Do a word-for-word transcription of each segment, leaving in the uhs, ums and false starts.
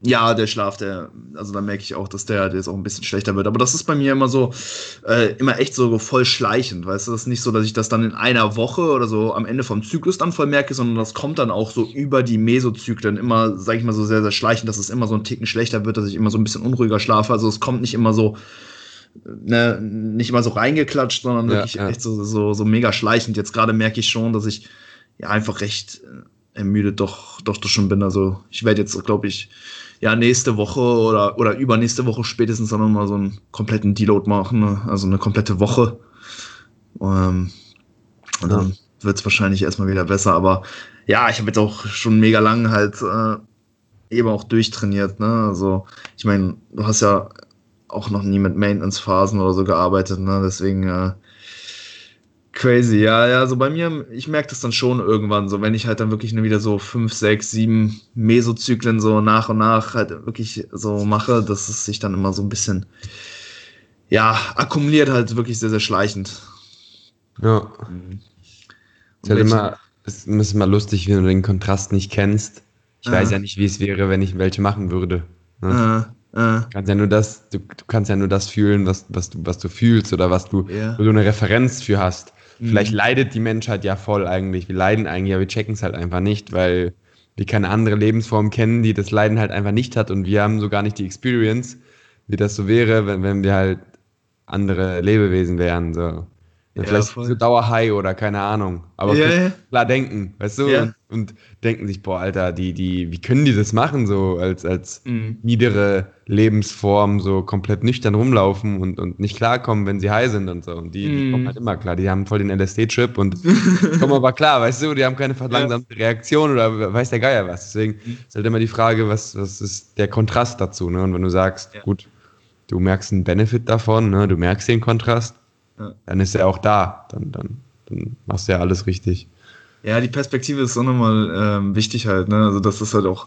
Ja, der Schlaf, der, also da merke ich auch, dass der, der jetzt auch ein bisschen schlechter wird. Aber das ist bei mir immer so, äh, immer echt so voll schleichend, weißt du? Das ist nicht so, dass ich das dann in einer Woche oder so am Ende vom Zyklus dann voll merke, sondern das kommt dann auch so über die Mesozyklen immer, sag ich mal, so sehr, sehr schleichend, dass es immer so ein Ticken schlechter wird, dass ich immer so ein bisschen unruhiger schlafe. Also es kommt nicht immer so, ne, nicht immer so reingeklatscht, sondern Ja, wirklich ja. echt so, so, so mega schleichend. Jetzt gerade merke ich schon, dass ich ja einfach recht äh, ermüdet doch, doch, doch schon bin. Also ich werde jetzt, glaube ich, ja, nächste Woche oder, oder übernächste Woche spätestens dann nochmal so einen kompletten Deload machen, ne? Also eine komplette Woche. Ähm, und Ja. dann wird es wahrscheinlich erstmal wieder besser. Aber ja, ich habe jetzt auch schon mega lang halt äh, eben auch durchtrainiert, ne? Also ich meine, du hast ja auch noch nie mit Maintenance-Phasen oder so gearbeitet, ne? Deswegen äh, crazy. Ja, ja, so bei mir, ich merke das dann schon irgendwann, so wenn ich halt dann wirklich nur wieder so fünf, sechs, sieben Mesozyklen so nach und nach halt wirklich so mache, dass es sich dann immer so ein bisschen, ja, akkumuliert halt wirklich sehr, sehr schleichend. Ja. Mhm. Ist Und halt wenn ich, immer, es ist immer lustig, wenn du den Kontrast nicht kennst. Ich weiß äh, ja nicht, wie es wäre, wenn ich welche machen würde. Ne? äh, äh, Kannst ja nur das, du, du kannst ja nur das fühlen, was, was du, was du fühlst oder was du, wo ja, du eine Referenz für hast. Vielleicht mhm. leidet die Menschheit ja voll eigentlich. Wir leiden eigentlich, aber wir checken es halt einfach nicht, weil wir keine andere Lebensform kennen, die das Leiden halt einfach nicht hat und wir haben so gar nicht die Experience, wie das so wäre, wenn, wenn wir halt andere Lebewesen wären. So. Ja, Ja, vielleicht sind die so voll. dauerhigh oder keine Ahnung, aber Ja, können ja, klar denken, weißt du, ja, und, und denken sich, boah, Alter, die, die, wie können die das machen, so als, als mhm. niedere Lebensform, so komplett nüchtern rumlaufen und, und nicht klarkommen, wenn sie high sind und so. Und die, die kommen Mhm. halt immer klar, die haben voll den L S D-Trip und kommen aber klar, weißt du, die haben keine Ja. verlangsamte Reaktion oder weiß der Geier was. Deswegen Mhm. ist halt immer die Frage, was, was ist der Kontrast dazu, ne? Und wenn du sagst, Ja. gut, du merkst einen Benefit davon, ne? Du merkst den Kontrast, Ja. dann ist er auch da. Dann, dann, dann machst du ja alles richtig. Ja, die Perspektive ist auch nochmal ähm, wichtig halt, ne? Also das ist halt auch,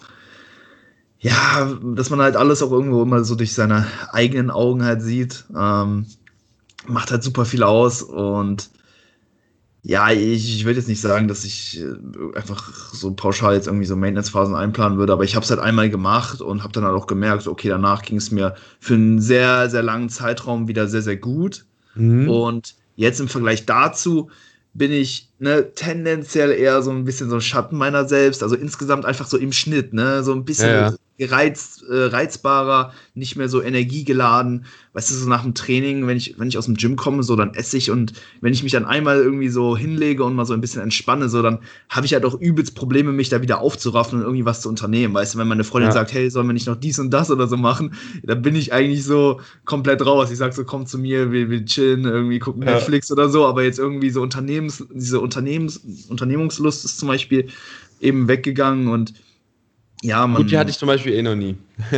ja, dass man halt alles auch irgendwo immer so durch seine eigenen Augen halt sieht, ähm, macht halt super viel aus und ja, ich, ich würde jetzt nicht sagen, dass ich äh, einfach so pauschal jetzt irgendwie so Maintenance-Phasen einplanen würde, aber ich habe es halt einmal gemacht und habe dann halt auch gemerkt, so, okay, danach ging es mir für einen sehr, sehr langen Zeitraum wieder sehr, sehr gut. Mhm. Und jetzt im Vergleich dazu bin ich ne, tendenziell eher so ein bisschen so ein Schatten meiner selbst, also insgesamt einfach so im Schnitt, ne, so ein Ja, bisschen ja. gereizt, äh, reizbarer, nicht mehr so energiegeladen. Weißt du, so nach dem Training, wenn ich, wenn ich aus dem Gym komme, so dann esse ich und wenn ich mich dann einmal irgendwie so hinlege und mal so ein bisschen entspanne, so dann habe ich halt auch übelst Probleme, mich da wieder aufzuraffen und irgendwie was zu unternehmen. Weißt du, wenn meine Freundin Ja, sagt, hey, sollen wir nicht noch dies und das oder so machen, dann bin ich eigentlich so komplett raus. Ich sag so, komm zu mir, wir, wir chillen, irgendwie gucken ja. Netflix oder so, aber jetzt irgendwie so Unternehmens, diese Unternehmens, Unternehmungslust ist zum Beispiel eben weggegangen und ja, Gut, die hatte man. ich zum Beispiel eh noch nie.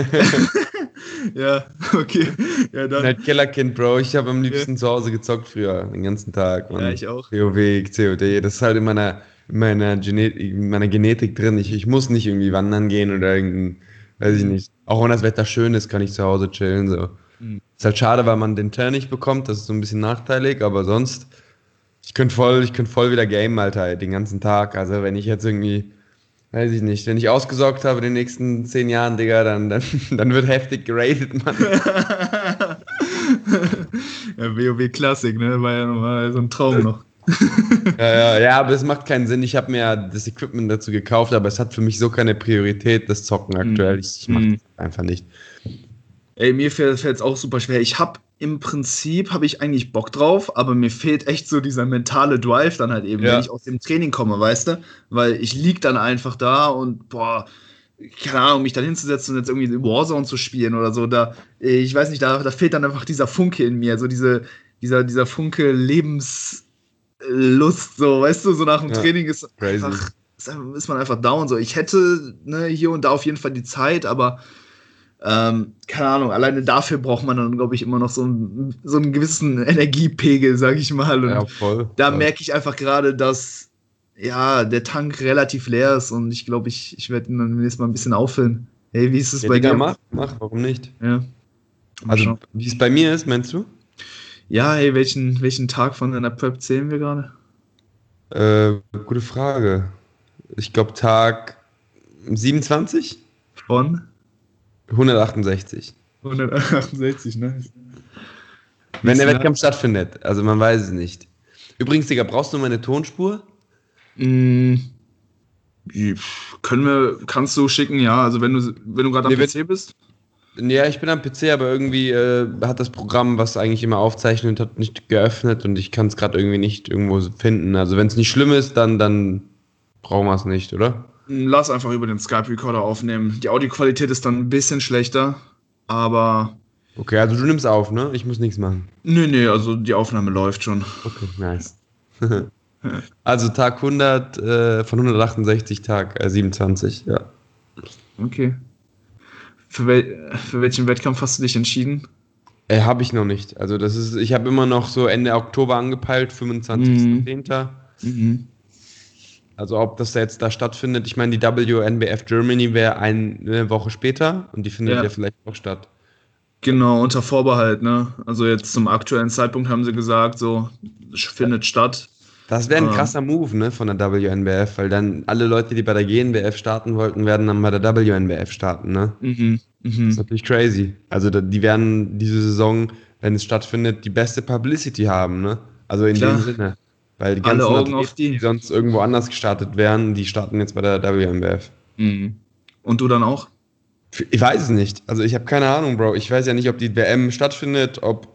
Ja, okay. Ja, Bin dann. halt Kellerkind, Bro. Ich habe am Ja, liebsten zu Hause gezockt früher, den ganzen Tag. ja, Und ich auch. WoW, C O D, das ist halt in meiner, in meiner Genetik, in meiner Genetik drin. Ich, ich muss nicht irgendwie wandern gehen oder irgendein, weiß ich Mhm. nicht. Auch wenn das Wetter schön ist, kann ich zu Hause chillen. So. Mhm. Ist halt schade, weil man den Turn nicht bekommt. Das ist so ein bisschen nachteilig, aber sonst, ich könnte voll, ich könnte voll wieder gamen, Alter, den ganzen Tag. Also wenn ich jetzt irgendwie, weiß ich nicht, wenn ich ausgesorgt habe in den nächsten zehn Jahren, Digga, dann, dann, dann wird heftig geratet, Mann. Ja, WoW Klassik, ne? War ja nochmal so ein Traum noch. Ja, ja, ja, aber es macht keinen Sinn. Ich habe mir ja das Equipment dazu gekauft, aber es hat für mich so keine Priorität, das Zocken aktuell. Mhm. Ich, ich mache Mhm. das einfach nicht. Ey, mir fällt es auch super schwer. Ich hab im Prinzip, habe ich eigentlich Bock drauf, aber mir fehlt echt so dieser mentale Drive dann halt eben, wenn ich Ja, aus dem Training komme, weißt du? Weil ich lieg dann einfach da und, boah, keine Ahnung, mich dann hinzusetzen und jetzt irgendwie Warzone zu spielen oder so, da, ich weiß nicht, da, da fehlt dann einfach dieser Funke in mir, so diese, dieser, dieser Funke Lebenslust, so, weißt du, so nach dem ja, Training ist crazy. einfach, ist, einfach- ist man einfach down, so. Ich hätte, ne, hier und da auf jeden Fall die Zeit, aber ähm, keine Ahnung, alleine dafür braucht man dann, glaube ich, immer noch so, einen- so einen gewissen Energiepegel, sag ich mal. Und Ja, voll, da voll. merke ich einfach gerade, dass ja, der Tank relativ leer ist und ich glaube, ich, ich werde ihn dann nächstes Mal ein bisschen auffüllen. Hey, wie ist es Ja, bei Digga, dir? mach, mach, warum nicht? Ja, mal Also, schauen. wie es bei mir ist, meinst du? Ja, hey, welchen, welchen Tag von deiner Prep zählen wir gerade? Äh, gute Frage. Ich glaube, Tag siebenundzwanzig? Von? hundertachtundsechzig. hundertachtundsechzig, ne? Wenn der Siehst du, Wettkampf stattfindet. Also man weiß es nicht. Übrigens, Digga, brauchst du meine Tonspur? Mm, können wir, kannst du schicken, ja. Also wenn du, wenn du gerade am Nee, wenn- P C bist. Ja, ich bin am P C, aber irgendwie äh, hat das Programm, was eigentlich immer aufzeichnet, hat nicht geöffnet und ich kann es gerade irgendwie nicht irgendwo finden. Also wenn es nicht schlimm ist, dann, dann brauchen wir es nicht, oder? Lass einfach über den Skype-Recorder aufnehmen. Die Audioqualität ist dann ein bisschen schlechter, aber Okay, also du nimmst auf, ne? Ich muss nichts machen. nee, nee, also die Aufnahme läuft schon. Okay, nice. Also Tag hundert äh, von hundertachtundsechzig, Tag äh, siebenundzwanzig, ja. Okay. Für, wel für welchen Wettkampf hast du dich entschieden? Äh, habe ich noch nicht. Also das ist, ich habe immer noch so Ende Oktober angepeilt, fünfundzwanzigster zehnter Mhm. Also ob das da jetzt da stattfindet. Ich meine, die W N B F Germany wäre eine Woche später und die findet Ja, ja vielleicht auch statt. genau, unter Vorbehalt, ne? Also jetzt zum aktuellen Zeitpunkt haben sie gesagt, so, es findet statt. Das wäre ein Ähm, krasser Move, ne, von der W N B F, weil dann alle Leute, die bei der G N B F starten wollten, werden dann bei der W N B F starten, ne? mhm, Das ist mhm. natürlich crazy. Also da, die werden diese Saison, wenn es stattfindet, die beste Publicity haben, ne? Also in dem Klar, Sinne. Weil die alle ganzen Augen auf Athleten, die die. sonst irgendwo anders gestartet wären, die starten jetzt bei der W N B F. Mhm. Und du dann auch? Ich weiß es nicht. Also ich habe keine Ahnung, Bro. Ich weiß ja nicht, ob die W M stattfindet, ob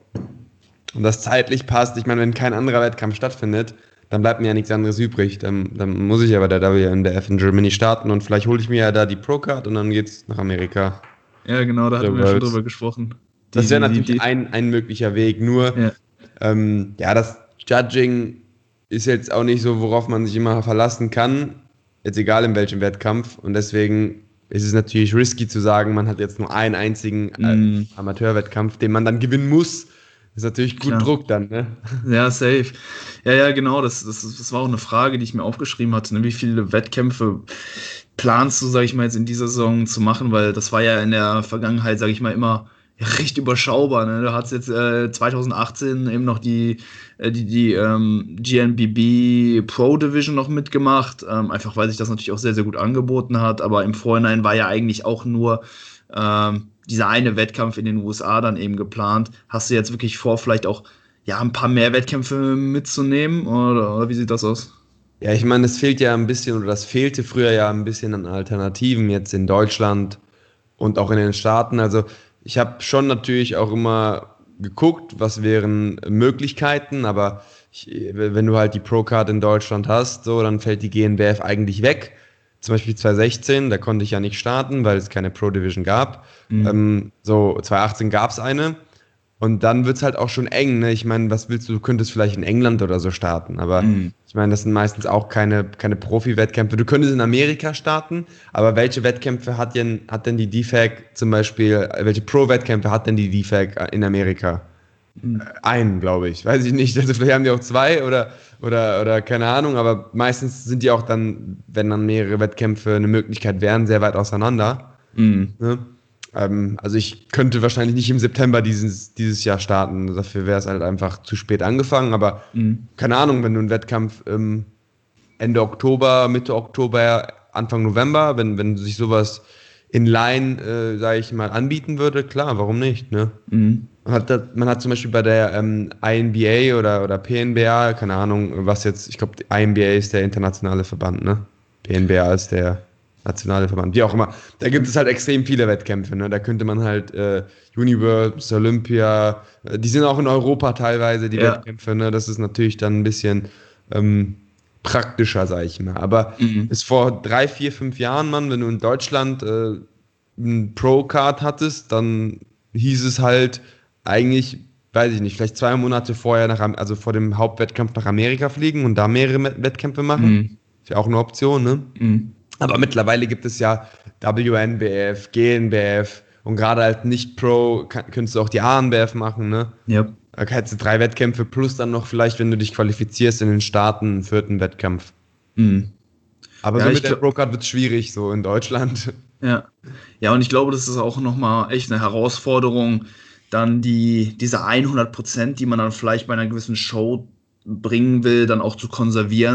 das zeitlich passt. Ich meine, wenn kein anderer Wettkampf stattfindet, dann bleibt mir ja nichts anderes übrig. Dann, dann muss ich ja bei der W N B F in Germany starten und vielleicht hole ich mir ja da die Pro-Card und dann geht's nach Amerika. Ja, genau, da hatten The wir ja schon Worlds. drüber gesprochen. Die, Das wäre die, die, natürlich die. ein, ein möglicher Weg. Nur, Ja. ähm, ja, das Judging ist jetzt auch nicht so, worauf man sich immer verlassen kann. Jetzt egal in welchem Wettkampf. Und deswegen ist es natürlich risky zu sagen, man hat jetzt nur einen einzigen äh, Mhm. Amateurwettkampf, den man dann gewinnen muss. Ist natürlich gut Klar. Druck dann, ne? Ja, safe. Ja, ja, genau. Das, das, das war auch eine Frage, die ich mir aufgeschrieben hatte. Ne? Wie viele Wettkämpfe planst du, sag ich mal, jetzt in dieser Saison zu machen? Weil das war ja in der Vergangenheit, sag ich mal, immer recht überschaubar. Ne? Du hast jetzt äh, zwanzig achtzehn eben noch die, äh, die, die ähm, G N B B Pro Division noch mitgemacht. Ähm, einfach weil sich das natürlich auch sehr, sehr gut angeboten hat. Aber im Vorhinein war ja eigentlich auch nur ähm, dieser eine Wettkampf in den U S A dann eben geplant. Hast du jetzt wirklich vor, vielleicht auch ja, ein paar mehr Wettkämpfe mitzunehmen? Oder, oder wie sieht das aus? Ja, ich meine, es fehlt ja ein bisschen, oder das fehlte früher ja ein bisschen an Alternativen jetzt in Deutschland und auch in den Staaten. Also ich habe schon natürlich auch immer geguckt, was wären Möglichkeiten, aber ich, wenn du halt die Pro-Card in Deutschland hast, so, dann fällt die G N B F eigentlich weg. Zum Beispiel zwanzig sechzehn, da konnte ich ja nicht starten, weil es keine Pro-Division gab. Mhm. Ähm, so, zwanzig achtzehn gab es eine. Und dann wird es halt auch schon eng, ne? Ich meine, was willst du? Du könntest vielleicht in England oder so starten, aber Mhm. ich meine, das sind meistens auch keine, keine Profi-Wettkämpfe. Du könntest in Amerika starten, aber welche Wettkämpfe hat denn, hat denn die D F A C zum Beispiel, welche Pro-Wettkämpfe hat denn die D F A C in Amerika? Mhm. Einen, glaube ich. Weiß ich nicht. Also vielleicht haben die auch zwei oder, oder, oder keine Ahnung, aber meistens sind die auch dann, wenn dann mehrere Wettkämpfe eine Möglichkeit wären, sehr weit auseinander. Mhm. Ne? Ähm, also ich könnte wahrscheinlich nicht im September dieses, dieses Jahr starten. Dafür wäre es halt einfach zu spät angefangen. Aber Mhm. keine Ahnung, wenn du einen Wettkampf ähm, Ende Oktober, Mitte Oktober, Anfang November, wenn, wenn sich sowas in Line, äh, sage ich mal, anbieten würde, klar, warum nicht, ne? Mhm. Man hat, das, man hat zum Beispiel bei der ähm, I N B A oder, oder P N B A, keine Ahnung, was jetzt, ich glaube, I N B A ist der internationale Verband, ne? P N B A ist der nationale Verband, wie auch immer. Da gibt es halt extrem viele Wettkämpfe, ne? Da könnte man halt äh, Universe, Olympia, äh, die sind auch in Europa teilweise, die Ja. Wettkämpfe, ne? Das ist natürlich dann ein bisschen ähm, praktischer, sag ich mal. Aber Mhm. bis vor drei, vier, fünf Jahren, Mann, wenn du in Deutschland äh, ein Pro-Card hattest, dann hieß es halt eigentlich, weiß ich nicht, vielleicht zwei Monate vorher nach, Am- also vor dem Hauptwettkampf nach Amerika fliegen und da mehrere Met- Wettkämpfe machen. Mhm. Ist ja auch eine Option, ne? Mhm. Aber mittlerweile gibt es ja W N B F, G N B F und gerade als Nicht-Pro kann- könntest du auch die A N B F machen, ne? Ja. Da hättest du drei Wettkämpfe plus dann noch vielleicht, wenn du dich qualifizierst in den Staaten, einen vierten Wettkampf. Mhm. Aber Ja, so ich mit der glaube, Pro-Card wird es schwierig, so in Deutschland. ja. Ja, und ich glaube, das ist auch nochmal echt eine Herausforderung, dann die, diese hundert Prozent, die man dann vielleicht bei einer gewissen Show bringen will, dann auch zu konservieren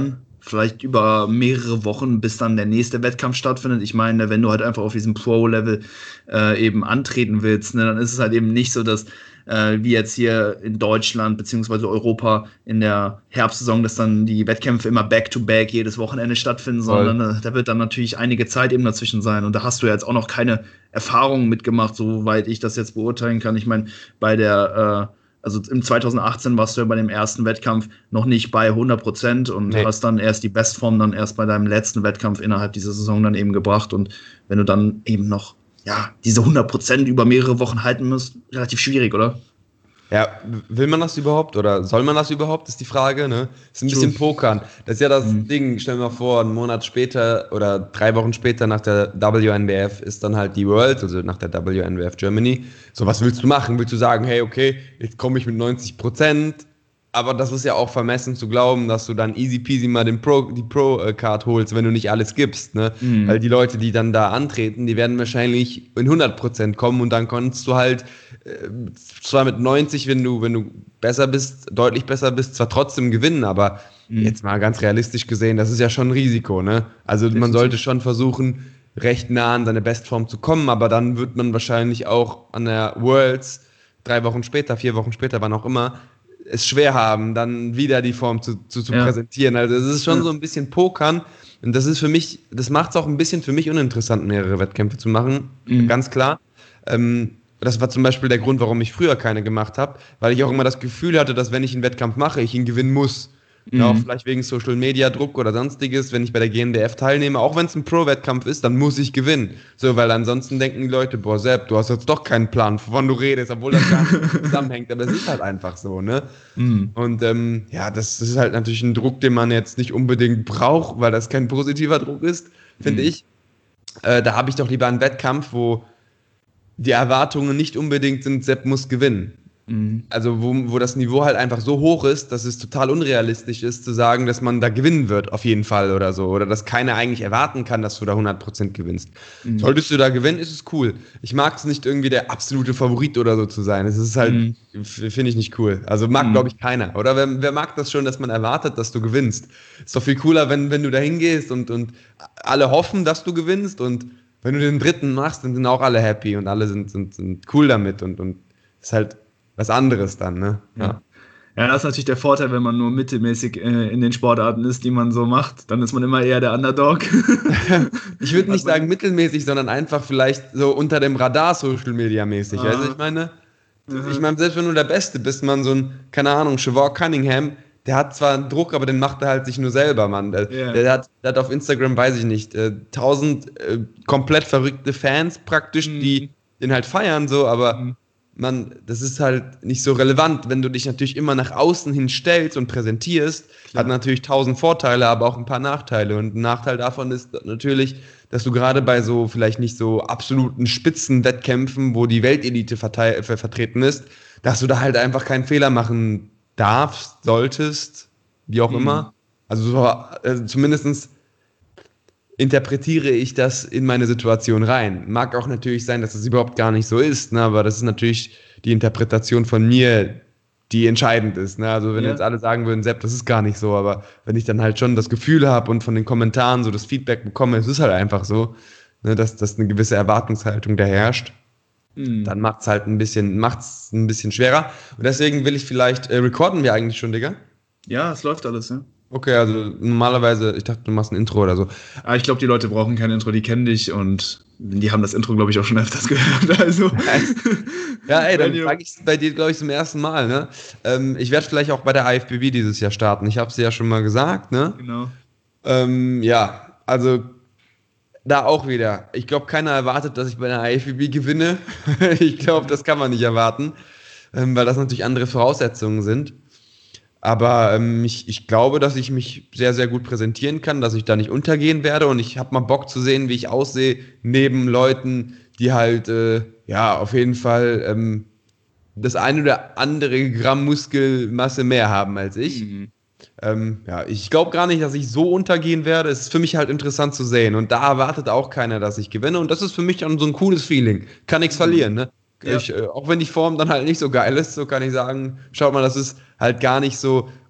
vielleicht über mehrere Wochen, bis dann der nächste Wettkampf stattfindet. Ich meine, wenn du halt einfach auf diesem Pro-Level äh, eben antreten willst, ne, dann ist es halt eben nicht so, dass äh, wie jetzt hier in Deutschland beziehungsweise Europa in der Herbstsaison, dass dann die Wettkämpfe immer back-to-back jedes Wochenende stattfinden, Voll. sondern äh, da wird dann natürlich einige Zeit eben dazwischen sein. Und da hast du ja jetzt auch noch keine Erfahrungen mitgemacht, soweit ich das jetzt beurteilen kann. Ich meine, bei der, äh, also im zwanzig achtzehn warst du ja bei dem ersten Wettkampf noch nicht bei hundert Prozent und Nee. hast dann erst die Bestform dann erst bei deinem letzten Wettkampf innerhalb dieser Saison dann eben gebracht. Und wenn du dann eben noch ja, diese hundert Prozent über mehrere Wochen halten musst, relativ schwierig, oder? Ja, will man das überhaupt oder soll man das überhaupt, ist die Frage, ne? Ist ein bisschen Pokern. Das ist ja das Mhm. Ding, stell dir mal vor, einen Monat später oder drei Wochen später nach der W N B F ist dann halt die World, also nach der W N B F Germany. So, was willst du machen? Willst du sagen, hey, okay, jetzt komme ich mit neunzig Prozent, aber das ist ja auch vermessen zu glauben, dass du dann easy peasy mal den Pro, die Pro-Card holst, wenn du nicht alles gibst, ne? Mhm. Weil die Leute, die dann da antreten, die werden wahrscheinlich in hundert Prozent kommen und dann kannst du halt äh, zwar mit neunzig, wenn du, wenn du besser bist, deutlich besser bist, zwar trotzdem gewinnen, aber Mhm. jetzt mal ganz realistisch gesehen, das ist ja schon ein Risiko, ne? Also man Definitiv. sollte schon versuchen, recht nah an seine Bestform zu kommen, aber dann wird man wahrscheinlich auch an der Worlds drei Wochen später, vier Wochen später, wann auch immer, es schwer haben, dann wieder die Form zu, zu, zu Ja. präsentieren. Also es ist schon Ja. so ein bisschen Pokern und das ist für mich, das macht es auch ein bisschen für mich uninteressant, mehrere Wettkämpfe zu machen, Mhm. ganz klar. Ähm, das war zum Beispiel der Grund, warum ich früher keine gemacht habe, weil ich auch immer das Gefühl hatte, dass wenn ich einen Wettkampf mache, ich ihn gewinnen muss. Mhm. Ja, auch vielleicht wegen Social Media Druck oder sonstiges, wenn ich bei der G N B F teilnehme, auch wenn es ein Pro-Wettkampf ist, dann muss ich gewinnen. So, weil ansonsten denken die Leute, boah, Sepp, du hast jetzt doch keinen Plan, wovon du redest, obwohl das gar nicht zusammenhängt. Aber es ist halt einfach so, ne? Mhm. Und ähm, ja, das, das ist halt natürlich ein Druck, den man jetzt nicht unbedingt braucht, weil das kein positiver Druck ist, finde Mhm. ich. Äh, da habe ich doch lieber einen Wettkampf, wo die Erwartungen nicht unbedingt sind, Sepp muss gewinnen. Mhm. Also wo, wo das Niveau halt einfach so hoch ist, dass es total unrealistisch ist, zu sagen, dass man da gewinnen wird, auf jeden Fall oder so. Oder dass keiner eigentlich erwarten kann, dass du da hundert Prozent gewinnst. Mhm. Solltest du da gewinnen, ist es cool. Ich mag es nicht irgendwie der absolute Favorit oder so zu sein. Es ist halt, Mhm. f- finde ich nicht cool. Also mag, Mhm. glaube ich, keiner. Oder wer, wer mag das schon, dass man erwartet, dass du gewinnst? Ist doch viel cooler, wenn, wenn du da hingehst und, und alle hoffen, dass du gewinnst und wenn du den dritten machst, dann sind auch alle happy und alle sind, sind, sind cool damit und, und ist halt was anderes dann, ne? Ja. Ja, das ist natürlich der Vorteil, wenn man nur mittelmäßig äh, in den Sportarten ist, die man so macht. Dann ist man immer eher der Underdog. Ich würde nicht Hat man- sagen mittelmäßig, sondern einfach vielleicht so unter dem Radar Social Media mäßig. Ah. Weißt du, ich meine, Mhm. ich meine, selbst wenn du der Beste bist, man, so ein, keine Ahnung, Siobhan Cunningham, der hat zwar einen Druck, aber den macht er halt sich nur selber, Mann. Der, Ja. der, hat, der hat auf Instagram, weiß ich nicht, äh, tausend äh, komplett verrückte Fans praktisch, Mhm. die den halt feiern, so, aber Mhm. man, das ist halt nicht so relevant, wenn du dich natürlich immer nach außen hin stellst und präsentierst, Klar. hat natürlich tausend Vorteile, aber auch ein paar Nachteile. Und ein Nachteil davon ist natürlich, dass du gerade bei so vielleicht nicht so absoluten Spitzenwettkämpfen, wo die Weltelite verteil- ver vertreten ist, dass du da halt einfach keinen Fehler machen darfst, solltest, wie auch Mhm. immer. Also so, äh, zumindest interpretiere ich das in meine Situation rein. Mag auch natürlich sein, dass es überhaupt gar nicht so ist, ne? Aber das ist natürlich die Interpretation von mir, die entscheidend ist. Ne? Also wenn Ja. jetzt alle sagen würden, Sepp, das ist gar nicht so, aber wenn ich dann halt schon das Gefühl habe und von den Kommentaren so das Feedback bekomme, es ist halt einfach so, ne, dass, dass eine gewisse Erwartungshaltung da herrscht, Mhm. dann macht es halt ein bisschen, macht's ein bisschen schwerer. Und deswegen will ich vielleicht, äh, recorden wir eigentlich schon, Digga? Ja, es läuft alles, ja. Okay, also normalerweise, ich dachte, du machst ein Intro oder so. Aber ich glaube, die Leute brauchen kein Intro, die kennen dich und die haben das Intro, glaube ich, auch schon öfters gehört. Also. Ja, ey, dann Wenn ihr- sage ich es bei dir, glaube ich, zum ersten Mal, ne? Ähm, ich werde vielleicht auch bei der I F B B dieses Jahr starten. Ich habe es ja schon mal gesagt, ne? Genau. Ähm, ja, also da auch wieder. Ich glaube, keiner erwartet, dass ich bei der I F B B gewinne. Ich glaube, das kann man nicht erwarten, ähm, weil das natürlich andere Voraussetzungen sind. Aber ähm, ich, ich glaube, dass ich mich sehr, sehr gut präsentieren kann, dass ich da nicht untergehen werde und ich habe mal Bock zu sehen, wie ich aussehe, neben Leuten, die halt, äh, ja, auf jeden Fall ähm, das eine oder andere Gramm Muskelmasse mehr haben als ich. Mhm. Ähm, ja, ich glaube gar nicht, dass ich so untergehen werde. Es ist für mich halt interessant zu sehen. Und da erwartet auch keiner, dass ich gewinne. Und das ist für mich dann so ein cooles Feeling. Kann nichts verlieren, ne? Ja. Ich, äh, auch wenn die Form dann halt nicht so geil ist, so kann ich sagen, schaut mal, das ist halt gar nicht so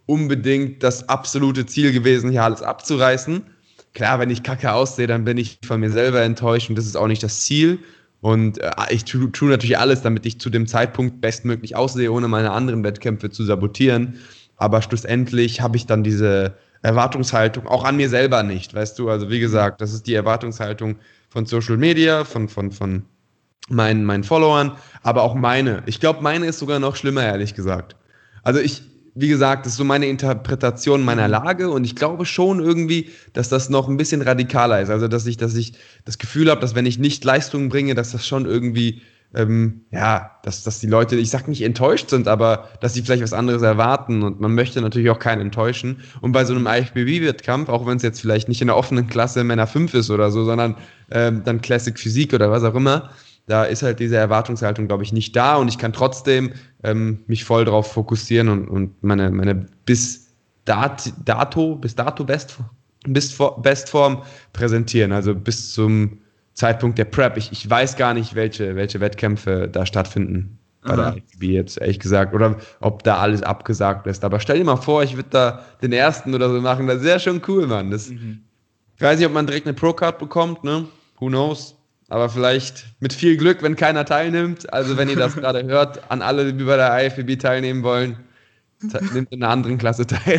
unbedingt das absolute Ziel gewesen, hier alles abzureißen. Klar, wenn ich kacke aussehe, dann bin ich von mir selber enttäuscht und das ist auch nicht das Ziel. Und äh, ich tue tu natürlich alles, damit ich zu dem Zeitpunkt bestmöglich aussehe, ohne meine anderen Wettkämpfe zu sabotieren. Aber schlussendlich habe ich dann diese Erwartungshaltung auch an mir selber nicht, weißt du? Also wie gesagt, das ist die Erwartungshaltung von Social Media, von, von, von meinen, meinen Followern, aber auch meine. Ich glaube, meine ist sogar noch schlimmer, ehrlich gesagt. Also ich, wie gesagt, das ist so meine Interpretation meiner Lage und ich glaube schon irgendwie, dass das noch ein bisschen radikaler ist. Also dass ich, dass ich das Gefühl habe, dass wenn ich nicht Leistungen bringe, dass das schon irgendwie, ähm, ja, dass, dass die Leute, ich sag nicht enttäuscht sind, aber dass sie vielleicht was anderes erwarten und man möchte natürlich auch keinen enttäuschen. Und bei so einem I F B B-Wettkampf, auch wenn es jetzt vielleicht nicht in der offenen Klasse Männer fünf ist oder so, sondern ähm, dann Classic Physik oder was auch immer, da ist halt diese Erwartungshaltung, glaube ich, nicht da und ich kann trotzdem ähm, mich voll darauf fokussieren und, und meine, meine bis dat, dato, bis dato Best, bis Bestform präsentieren, also bis zum Zeitpunkt der Prep. Ich, ich weiß gar nicht, welche, welche Wettkämpfe da stattfinden bei Aha. der I F B B jetzt, ehrlich gesagt, oder ob da alles abgesagt ist. Aber stell dir mal vor, ich würde da den ersten oder so machen, das wäre schon cool, Mann. Das, mhm. Ich weiß nicht, ob man direkt eine Pro-Card bekommt, ne? Who knows? Aber vielleicht mit viel Glück, wenn keiner teilnimmt. Also wenn ihr das gerade hört, an alle, die bei der I F B B teilnehmen wollen, nimmt in einer anderen Klasse teil.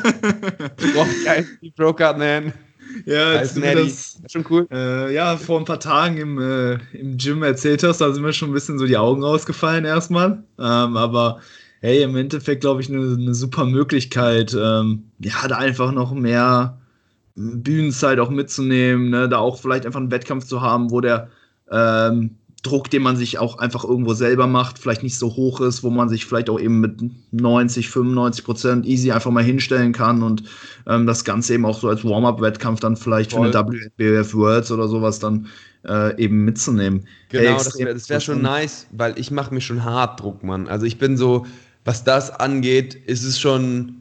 Ich brauche keine Pro-Card nennen. Ja, als du mir das, das schon cool. Äh, ja, vor ein paar Tagen im, äh, im Gym erzählt hast, da sind mir schon ein bisschen so die Augen rausgefallen erstmal. Ähm, aber hey, im Endeffekt glaube ich eine, eine super Möglichkeit, ähm, ja, da einfach noch mehr Bühnenzeit auch mitzunehmen, ne? Da auch vielleicht einfach einen Wettkampf zu haben, wo der ähm, Druck, den man sich auch einfach irgendwo selber macht, vielleicht nicht so hoch ist, wo man sich vielleicht auch eben mit neunzig, fünfundneunzig Prozent easy einfach mal hinstellen kann und ähm, das Ganze eben auch so als Warm-Up-Wettkampf dann vielleicht Voll. Für eine W N B F Worlds oder sowas dann äh, eben mitzunehmen. Genau, hey, das wäre wär schon nice, weil ich mache mir schon hart Druck, Mann. Also ich bin so, was das angeht, ist es schon...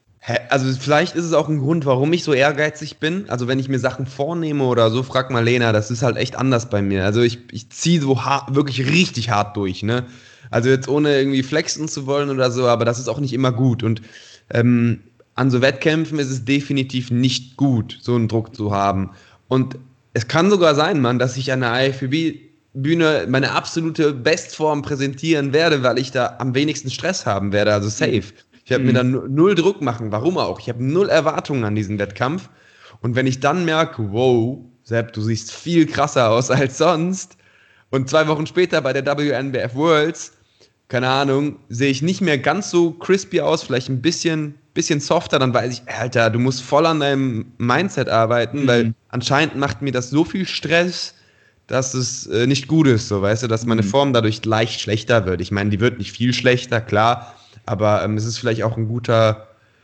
Also vielleicht ist es auch ein Grund, warum ich so ehrgeizig bin. Also wenn ich mir Sachen vornehme oder so, frag mal Lena, das ist halt echt anders bei mir. Also ich, ich ziehe so hart, wirklich richtig hart durch, ne? Also jetzt ohne irgendwie flexen zu wollen oder so, aber das ist auch nicht immer gut. Und ähm, an so Wettkämpfen ist es definitiv nicht gut, so einen Druck zu haben. Und es kann sogar sein, Mann, dass ich an der I F B B-Bühne meine absolute Bestform präsentieren werde, weil ich da am wenigsten Stress haben werde, also safe. Ich werde mhm. mir dann null Druck machen, warum auch? Ich habe null Erwartungen an diesen Wettkampf. Und wenn ich dann merke, wow, Sepp, du siehst viel krasser aus als sonst. Und zwei Wochen später bei der W N B F Worlds, keine Ahnung, sehe ich nicht mehr ganz so crispy aus, vielleicht ein bisschen, bisschen softer, dann weiß ich, Alter, du musst voll an deinem Mindset arbeiten, mhm. weil anscheinend macht mir das so viel Stress, dass es äh, nicht gut ist, so, weißt du, dass meine Form dadurch leicht schlechter wird. Ich meine, die wird nicht viel schlechter, klar, aber ähm, es ist vielleicht auch ein guter,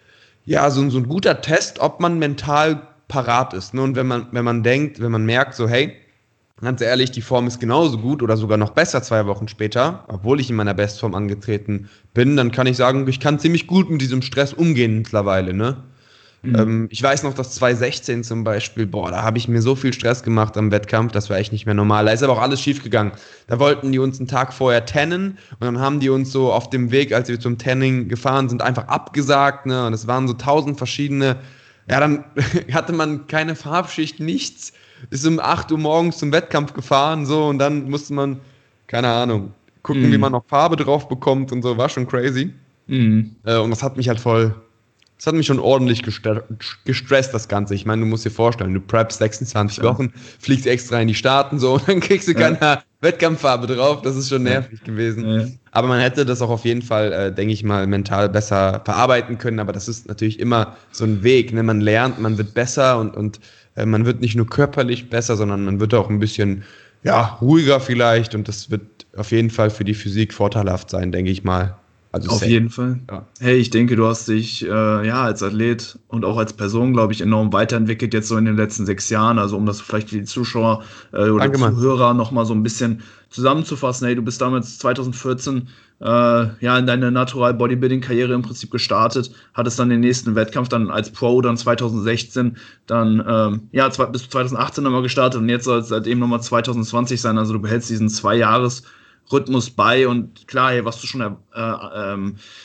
ja, so, so ein guter Test, ob man mental parat ist. Ne? Und wenn man, wenn man denkt, wenn man merkt, so, hey, ganz ehrlich, die Form ist genauso gut oder sogar noch besser zwei Wochen später, obwohl ich in meiner Bestform angetreten bin, dann kann ich sagen, ich kann ziemlich gut mit diesem Stress umgehen mittlerweile, ne? Mhm. Ähm, ich weiß noch, dass zwanzig sechzehn zum Beispiel, boah, da habe ich mir so viel Stress gemacht am Wettkampf, das war echt nicht mehr normal. Da ist aber auch alles schief gegangen. Da wollten die uns einen Tag vorher tannen und dann haben die uns so auf dem Weg, als wir zum Tanning gefahren sind, einfach abgesagt, ne? Und es waren so tausend verschiedene, ja, dann hatte man keine Farbschicht, nichts. Ist um acht Uhr morgens zum Wettkampf gefahren, so, und dann musste man, keine Ahnung, gucken, mhm. wie man noch Farbe drauf bekommt und so, war schon crazy. Mhm. Äh, und das hat mich halt voll, das hat mich schon ordentlich gestresst, das Ganze. Ich meine, du musst dir vorstellen, du preppst sechsundzwanzig ja. Wochen, fliegst extra in die Staaten, so, und dann kriegst du keine ja. Wettkampffarbe drauf, das ist schon nervig ja. gewesen. Ja. Aber man hätte das auch auf jeden Fall, äh, denke ich mal, mental besser verarbeiten können, aber das ist natürlich immer so ein Weg, ne? Man lernt, man wird besser und, und äh, man wird nicht nur körperlich besser, sondern man wird auch ein bisschen, ja, ruhiger vielleicht und das wird auf jeden Fall für die Physik vorteilhaft sein, denke ich mal. Also auf safe. jeden Fall. Ja. Hey, ich denke, du hast dich äh, ja als Athlet und auch als Person, glaube ich, enorm weiterentwickelt jetzt so in den letzten sechs Jahren. Also um das vielleicht für die Zuschauer äh, oder Danke, Zuhörer nochmal so ein bisschen zusammenzufassen. Hey, du bist damals zwanzig vierzehn äh, ja in deine Natural Bodybuilding Karriere im Prinzip gestartet, hattest dann den nächsten Wettkampf dann als Pro dann zwanzig sechzehn, dann ähm, ja bis zwanzig achtzehn nochmal gestartet und jetzt soll es seitdem nochmal zwanzig zwanzig sein. Also du behältst diesen zwei Jahres Rhythmus bei und klar, hey, was du schon äh, ähm,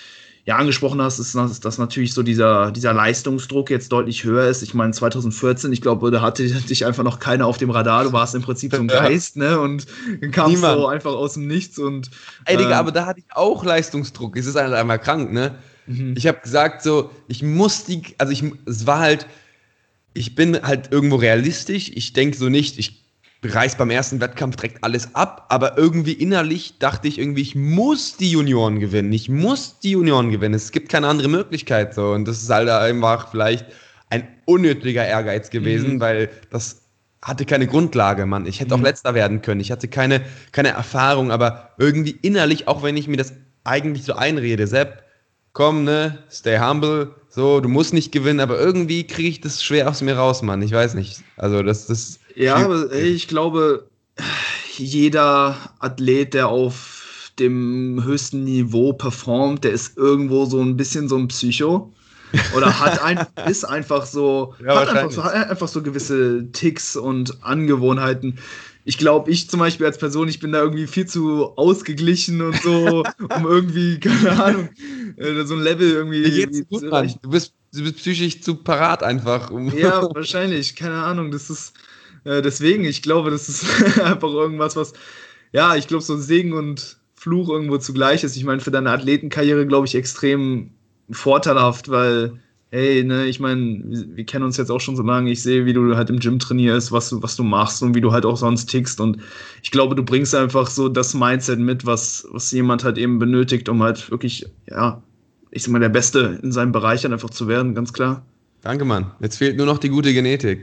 ja angesprochen hast, ist, dass, dass natürlich so dieser, dieser Leistungsdruck jetzt deutlich höher ist. Ich meine, zwanzig vierzehn, ich glaube, da hatte dich einfach noch keiner auf dem Radar. Du warst im Prinzip so ein Geist, ne? Und kamst Niemand. so einfach aus dem Nichts und Ey, Digga, ähm, aber da hatte ich auch Leistungsdruck. Es ist halt einmal krank, ne? mhm. Ich habe gesagt, so, ich muss die, also ich, es war halt, ich bin halt irgendwo realistisch. Ich denke so nicht, ich reiß beim ersten Wettkampf direkt alles ab, aber irgendwie innerlich dachte ich irgendwie, ich muss die Junioren gewinnen. Ich muss die Junioren gewinnen. Es gibt keine andere Möglichkeit, so. Und das ist halt einfach vielleicht ein unnötiger Ehrgeiz gewesen, Mhm. weil das hatte keine Grundlage, Mann. Ich hätte auch Mhm. Letzter werden können. Ich hatte keine, keine Erfahrung, aber irgendwie innerlich, auch wenn ich mir das eigentlich so einrede, Sepp, komm, ne, stay humble, so, du musst nicht gewinnen, aber irgendwie kriege ich das schwer aus mir raus, Mann. Ich weiß nicht. Also, das, das ist Ja, schwierig aber ey, gewesen. ich glaube, jeder Athlet, der auf dem höchsten Niveau performt, der ist irgendwo so ein bisschen so ein Psycho. Oder hat ein, ist einfach so, Ja, hat einfach so, wahrscheinlich. hat einfach so gewisse Ticks und Angewohnheiten. Ich glaube, ich zum Beispiel als Person, ich bin da irgendwie viel zu ausgeglichen und so, um irgendwie, keine Ahnung, äh, so ein Level Dir irgendwie, geht's irgendwie zu zu gut, Mann. erreichen. Du bist, du bist psychisch zu parat einfach. Um Ja, wahrscheinlich, keine Ahnung. Das ist äh, deswegen, ich glaube, das ist einfach irgendwas, was, ja, ich glaube, so Segen und Fluch irgendwo zugleich ist. Ich meine, für deine Athletenkarriere, glaube ich, extrem vorteilhaft, weil, hey, ne, ich meine, wir, wir kennen uns jetzt auch schon so lange. Ich sehe, wie du halt im Gym trainierst, was du, was du machst und wie du halt auch sonst tickst. Und ich glaube, du bringst einfach so das Mindset mit, was, was jemand halt eben benötigt, um halt wirklich, ja, ich sag mal, der Beste in seinem Bereich dann einfach zu werden, ganz klar. Danke, Mann. Jetzt fehlt nur noch die gute Genetik.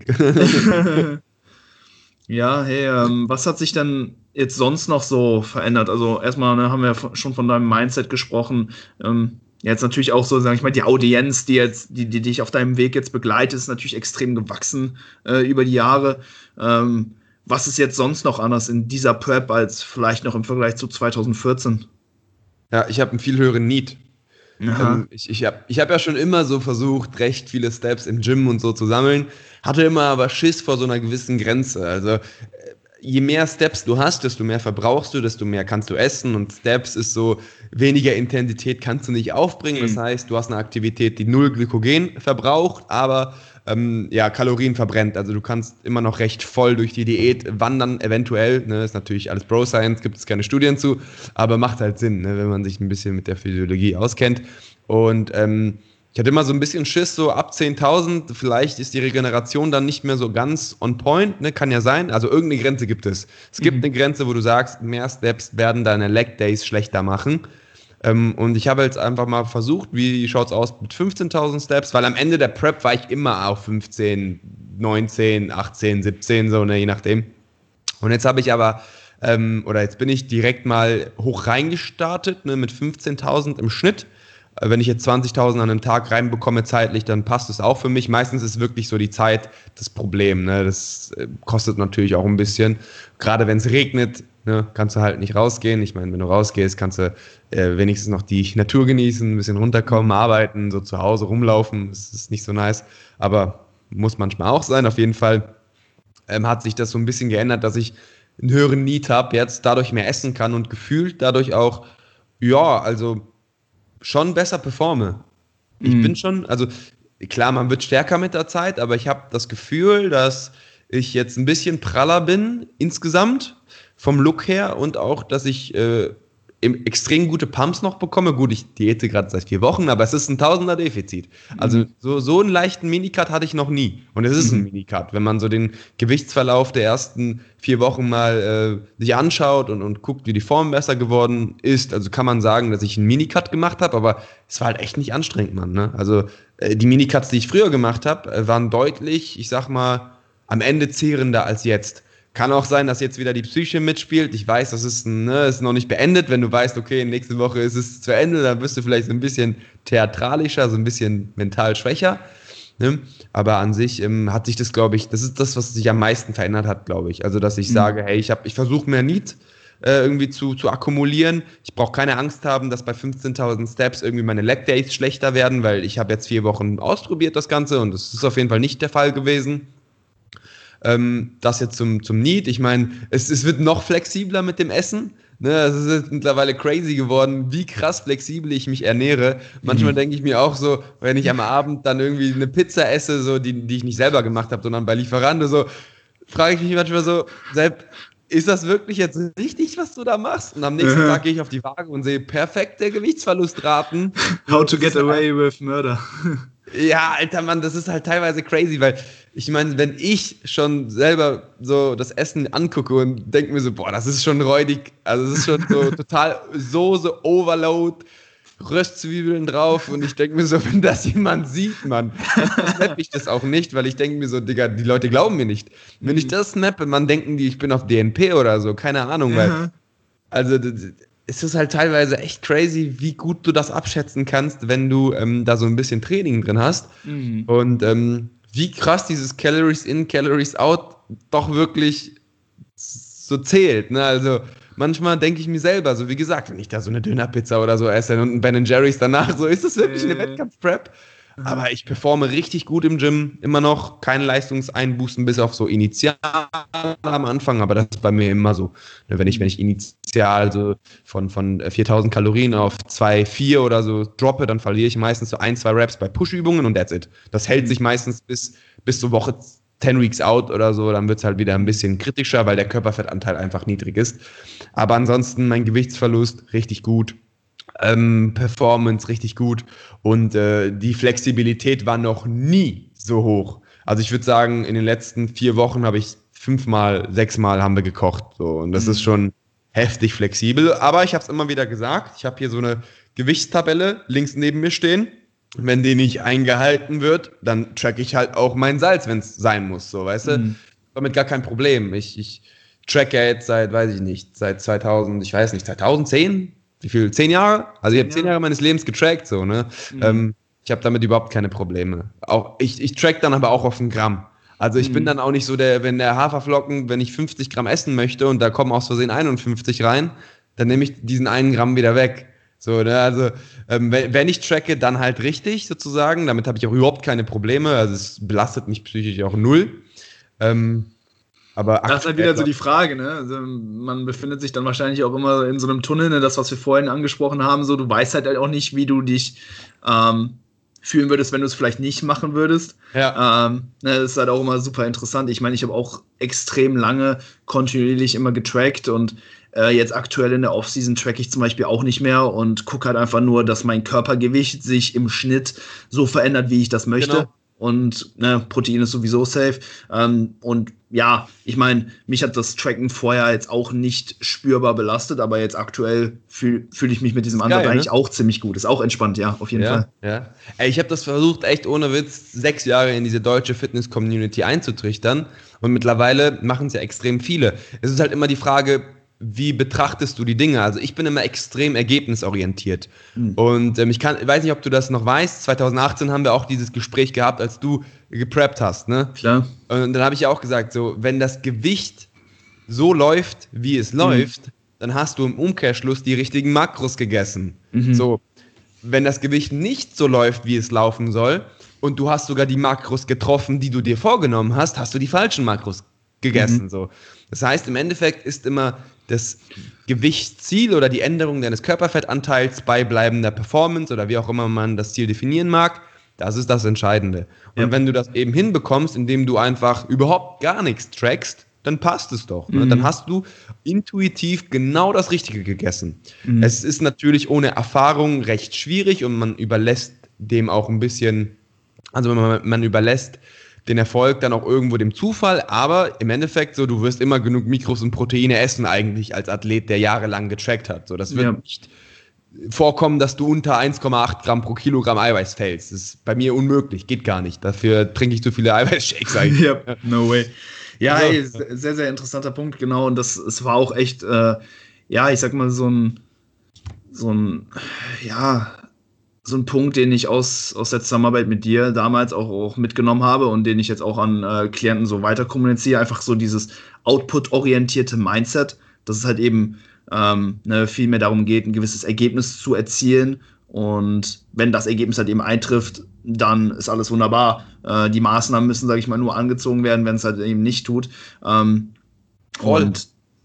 Ja, hey, ähm, was hat sich denn jetzt sonst noch so verändert? Also erstmal, ne, haben wir von- schon von deinem Mindset gesprochen. Ähm, jetzt natürlich auch so, sag ich mal, die Audienz, die jetzt, die, die dich auf deinem Weg jetzt begleitet, ist natürlich extrem gewachsen äh, über die Jahre. Ähm, was ist jetzt sonst noch anders in dieser Prep als vielleicht noch im Vergleich zu zwanzig vierzehn? Ja, ich habe einen viel höheren Need. Aha. Ähm, ich ich habe ich hab ja schon immer so versucht, recht viele Steps im Gym und so zu sammeln, hatte immer aber Schiss vor so einer gewissen Grenze. Also äh, je mehr Steps du hast, desto mehr verbrauchst du, desto mehr kannst du essen und Steps ist so, weniger Intensität kannst du nicht aufbringen. Das Mhm. heißt, du hast eine Aktivität, die null Glykogen verbraucht, aber ähm, ja, Kalorien verbrennt. Also du kannst immer noch recht voll durch die Diät wandern, eventuell. Ne, ist natürlich alles Bro Science, gibt es keine Studien zu, aber macht halt Sinn, ne, wenn man sich ein bisschen mit der Physiologie auskennt. Und ähm, ich hatte immer so ein bisschen Schiss, so ab zehntausend, vielleicht ist die Regeneration dann nicht mehr so ganz on point, ne? Kann ja sein. Also irgendeine Grenze gibt es. Es gibt Mhm. eine Grenze, wo du sagst, mehr Steps werden deine Leg Days schlechter machen. Ähm, und ich habe jetzt einfach mal versucht, wie schaut es aus mit fünfzehntausend Steps, weil am Ende der Prep war ich immer auf fünfzehn, neunzehn, achtzehn, siebzehn, so, ne, je nachdem. Und jetzt habe ich aber, ähm, oder jetzt bin ich direkt mal hoch reingestartet, ne, mit fünfzehntausend im Schnitt. Äh, Wenn ich jetzt zwanzigtausend an einem Tag reinbekomme zeitlich, dann passt es auch für mich. Meistens ist wirklich so die Zeit das Problem. Ne? Das äh, kostet natürlich auch ein bisschen. Gerade wenn es regnet, ne, kannst du halt nicht rausgehen. Ich meine, wenn du rausgehst, kannst du äh, wenigstens noch die Natur genießen, ein bisschen runterkommen, arbeiten, so zu Hause rumlaufen. Das ist nicht so nice. Aber muss manchmal auch sein. Auf jeden Fall ähm, hat sich das so ein bisschen geändert, dass ich einen höheren Need habe, jetzt dadurch mehr essen kann und gefühlt dadurch auch, ja, also schon besser performe. Ich bin Mhm. schon, also klar, man wird stärker mit der Zeit, aber ich habe das Gefühl, dass ich jetzt ein bisschen praller bin insgesamt vom Look her und auch, dass ich äh, im- extrem gute Pumps noch bekomme. Gut, ich diete gerade seit vier Wochen, aber es ist ein Tausender-Defizit. Also Mhm. so, so einen leichten Minicut hatte ich noch nie. Und es ist ein Mhm. Minicut. Wenn man so den Gewichtsverlauf der ersten vier Wochen mal äh, sich anschaut und, und guckt, wie die Form besser geworden ist, also kann man sagen, dass ich einen Minicut gemacht habe, aber es war halt echt nicht anstrengend, Mann. Ne? Also äh, die Minicuts, die ich früher gemacht habe, äh, waren deutlich, ich sag mal, am Ende zehrender als jetzt. Kann auch sein, dass jetzt wieder die Psyche mitspielt. Ich weiß, das ist, ne, ist noch nicht beendet. Wenn du weißt, okay, nächste Woche ist es zu Ende, dann bist du vielleicht so ein bisschen theatralischer, so ein bisschen mental schwächer. Ne? Aber an sich ähm, hat sich das, glaube ich, das ist das, was sich am meisten verändert hat, glaube ich. Also, dass ich Mhm. sage, hey, ich, hab, ich versuche mehr Need äh, irgendwie zu, zu akkumulieren. Ich brauche keine Angst haben, dass bei fünfzehntausend Steps irgendwie meine Leg Days schlechter werden, weil ich habe jetzt vier Wochen ausprobiert das Ganze und das ist auf jeden Fall nicht der Fall gewesen. Ähm, das jetzt zum, zum Need. Ich meine, es, es wird noch flexibler mit dem Essen. Ne, es ist jetzt mittlerweile crazy geworden, wie krass flexibel ich mich ernähre. Manchmal Mhm. denke ich mir auch so, wenn ich am Abend dann irgendwie eine Pizza esse, so, die, die ich nicht selber gemacht habe, sondern bei Lieferando, so, frage ich mich manchmal so, Sepp, ist das wirklich jetzt richtig, was du da machst? Und am nächsten Äh, Tag gehe ich auf die Waage und sehe perfekte Gewichtsverlustraten. How So, to das get ist halt away with murder. ja, Alter Mann, das ist halt teilweise crazy, weil ich meine, wenn ich schon selber so das Essen angucke und denke mir so, boah, das ist schon räudig, also es ist schon so total Soße, Overload, Röstzwiebeln drauf und ich denke mir so, wenn das jemand sieht, Mann, manchmal snappe ich das auch nicht, weil ich denke mir so, Digga, die Leute glauben mir nicht. Wenn ich Mhm. das snappe, man denken die, ich bin auf D N P oder so, keine Ahnung, weil Ja. also d- d- es ist halt teilweise echt crazy, wie gut du das abschätzen kannst, wenn du ähm, da so ein bisschen Training drin hast. Mhm. Und ähm, wie krass dieses Calories in, Calories out doch wirklich so zählt. Ne? Also manchmal denke ich mir selber, so wie gesagt, wenn ich da so eine Dönerpizza oder so esse und ein Ben Jerry's danach, so ist das wirklich eine Äh, Wettkampfprep. aha. Aber ich performe richtig gut im Gym, immer noch. Keine Leistungseinbußen, bis auf so initial am Anfang, aber das ist bei mir immer so. Ne, Wenn ich, wenn Mhm. ich initial so von, von viertausend Kalorien auf zwei Komma vier oder so droppe, dann verliere ich meistens so ein, zwei Reps bei Push-Übungen und that's it. Das hält sich Mhm. meistens bis, bis zur Woche zehn Weeks out oder so, dann wird es halt wieder ein bisschen kritischer, weil der Körperfettanteil einfach niedrig ist. Aber ansonsten mein Gewichtsverlust richtig gut. Ähm, Performance richtig gut und äh, die Flexibilität war noch nie so hoch. Also ich würde sagen, in den letzten vier Wochen habe ich fünfmal, sechsmal haben wir gekocht. So. Und das ist Mhm. schon heftig flexibel. Aber ich habe es immer wieder gesagt, ich habe hier so eine Gewichtstabelle links neben mir stehen. Wenn die nicht eingehalten wird, dann track ich halt auch mein Salz, wenn es sein muss. So, weißt du? Mhm. Damit gar kein Problem. Ich, ich track ja jetzt seit, weiß ich nicht, seit zweitausend, ich weiß nicht, zweitausendzehn? Wie viel? Zehn Jahre? Also ich Zehn habe zehn Jahre. Jahre meines Lebens getrackt, so, ne? Mhm. Ähm, ich habe damit überhaupt keine Probleme. Auch, ich, ich track dann aber auch auf ein Gramm. Also ich bin Mhm. dann auch nicht so der, wenn der Haferflocken, wenn ich fünfzig Gramm essen möchte und da kommen aus Versehen einundfünfzig rein, dann nehme ich diesen einen Gramm wieder weg. So, ne? Also ähm, wenn, wenn ich tracke, dann halt richtig sozusagen. Damit habe ich auch überhaupt keine Probleme. Also es belastet mich psychisch auch null. Ähm, aber Das ist halt aktuell, wieder so die Frage, ne? Also man befindet sich dann wahrscheinlich auch immer in so einem Tunnel, ne? Das, was wir vorhin angesprochen haben, so, du weißt halt, halt auch nicht, wie du dich ähm, fühlen würdest, wenn du es vielleicht nicht machen würdest. ja, Ähm, ne, das ist halt auch immer super interessant. Ich meine, ich habe auch extrem lange kontinuierlich immer getrackt und äh, jetzt aktuell in der Offseason track ich zum Beispiel auch nicht mehr und gucke halt einfach nur, dass mein Körpergewicht sich im Schnitt so verändert, wie ich das möchte. genau. Und ne, Protein ist sowieso safe. Ähm, und ja, ich meine, mich hat das Tracken vorher jetzt auch nicht spürbar belastet, aber jetzt aktuell fühle fühl ich mich mit diesem Ist Ansatz geil, eigentlich ne? auch ziemlich gut. Ist auch entspannt, ja, auf jeden Ja, Fall. ja. Ey, ich habe das versucht, echt ohne Witz, sechs Jahre in diese deutsche Fitness-Community einzutrichtern. Und mittlerweile machen es ja extrem viele. Es ist halt immer die Frage, wie betrachtest du die Dinge? Also ich bin immer extrem ergebnisorientiert. Hm. Und ähm, ich kann, weiß nicht, ob du das noch weißt, zwanzig achtzehn haben wir auch dieses Gespräch gehabt, als du gepreppt hast, ne? Klar. Und dann habe ich ja auch gesagt, so, wenn das Gewicht so läuft, wie es Mhm. läuft, dann hast du im Umkehrschluss die richtigen Makros gegessen. Mhm. So, wenn das Gewicht nicht so läuft, wie es laufen soll, und du hast sogar die Makros getroffen, die du dir vorgenommen hast, hast du die falschen Makros Mhm. gegessen. So. Das heißt, im Endeffekt ist immer das Gewichtsziel oder die Änderung deines Körperfettanteils bei bleibender Performance oder wie auch immer man das Ziel definieren mag, das ist das Entscheidende. Und Ja. wenn du das eben hinbekommst, indem du einfach überhaupt gar nichts trackst, dann passt es doch. Ne? Dann Mhm. hast du intuitiv genau das Richtige gegessen. Mhm. Es ist natürlich ohne Erfahrung recht schwierig und man überlässt dem auch ein bisschen, also man, man überlässt den Erfolg dann auch irgendwo dem Zufall, aber im Endeffekt so, du wirst immer genug Mikros und Proteine essen eigentlich als Athlet, der jahrelang getrackt hat. So, das wird Ja. nicht vorkommen, dass du unter eins Komma acht Gramm pro Kilogramm Eiweiß fällst. Das ist bei mir unmöglich, geht gar nicht. Dafür trinke ich zu viele Eiweißshakes eigentlich. Ja, no way. Ja, So. ey, sehr, sehr interessanter Punkt, genau. Und das, es war auch echt, äh, ja, ich sag mal, so ein, so ein, ja, so ein Punkt, den ich aus, aus der Zusammenarbeit mit dir damals auch, auch mitgenommen habe und den ich jetzt auch an äh, Klienten so weiter kommuniziere. Einfach so dieses output-orientierte Mindset, dass es halt eben ähm, ne, viel mehr darum geht, ein gewisses Ergebnis zu erzielen. Und wenn das Ergebnis halt eben eintrifft, dann ist alles wunderbar. Äh, die Maßnahmen müssen, sage ich mal, nur angezogen werden, wenn es halt eben nicht tut. Ähm, Voll. und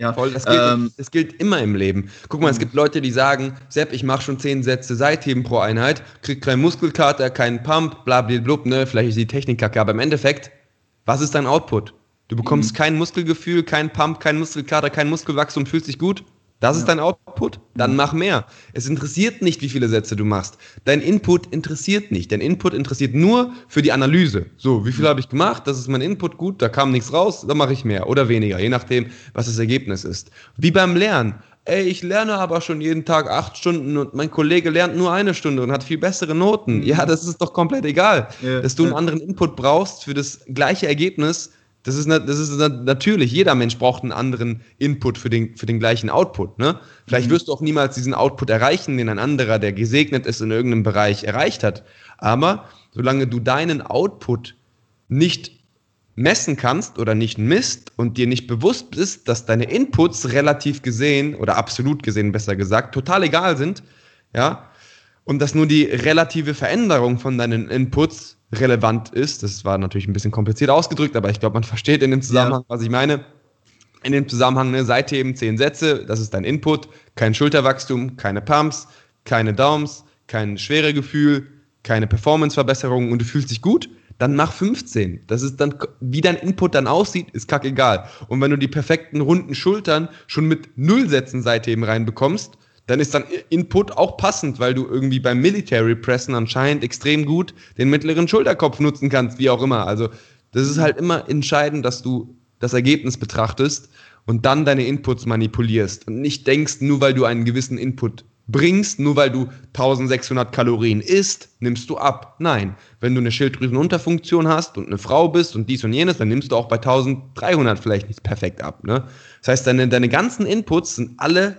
Ja, voll. Das gilt, ähm, das gilt immer im Leben. Guck mal, es gibt Leute, die sagen, Sepp, ich mache schon zehn Sätze Seitheben pro Einheit, krieg keinen Muskelkater, keinen Pump, bla bla bla, ne, vielleicht ist die Technik kacke, aber im Endeffekt, was ist dein Output? Du bekommst mhm. kein Muskelgefühl, kein Pump, kein Muskelkater, kein Muskelwachstum, fühlst dich gut. Das ist Ja. dein Output? Dann Mhm. mach mehr. Es interessiert nicht, wie viele Sätze du machst. Dein Input interessiert nicht. Dein Input interessiert nur für die Analyse. So, wie viel habe ich gemacht? Das ist mein Input, gut, da kam nichts raus, dann mache ich mehr oder weniger, je nachdem, was das Ergebnis ist. Wie beim Lernen. Ey, ich lerne aber schon jeden Tag acht Stunden und mein Kollege lernt nur eine Stunde und hat viel bessere Noten. Ja, Mhm. das ist doch komplett egal. Ja, Dass du einen ja. anderen Input brauchst für das gleiche Ergebnis, das ist, das ist natürlich, jeder Mensch braucht einen anderen Input für den, für den gleichen Output. Ne? Vielleicht Mhm. wirst du auch niemals diesen Output erreichen, den ein anderer, der gesegnet ist in irgendeinem Bereich, erreicht hat. Aber solange du deinen Output nicht messen kannst oder nicht misst und dir nicht bewusst bist, dass deine Inputs relativ gesehen oder absolut gesehen besser gesagt total egal sind, ja, und dass nur die relative Veränderung von deinen Inputs relevant ist. Das war natürlich ein bisschen kompliziert ausgedrückt, aber ich glaube, man versteht in dem Ja. Zusammenhang, was ich meine. In dem Zusammenhang, ne, Seitheben, zehn Sätze, das ist dein Input, kein Schulterwachstum, keine Pumps, keine Downs, kein Schweregefühl, keine Performanceverbesserung und du fühlst dich gut, dann mach fünfzehn. Das ist dann, wie dein Input dann aussieht, ist kackegal. Und wenn du die perfekten runden Schultern schon mit null Sätzen Seitheben reinbekommst, dann ist dann Input auch passend, weil du irgendwie beim Military Pressen anscheinend extrem gut den mittleren Schulterkopf nutzen kannst, wie auch immer. Also das ist halt immer entscheidend, dass du das Ergebnis betrachtest und dann deine Inputs manipulierst und nicht denkst, nur weil du einen gewissen Input bringst, nur weil du eintausendsechshundert Kalorien isst, nimmst du ab. Nein, wenn du eine Schilddrüsenunterfunktion hast und eine Frau bist und dies und jenes, dann nimmst du auch bei eintausenddreihundert vielleicht nicht perfekt ab. Ne? Das heißt, deine, deine ganzen Inputs sind alle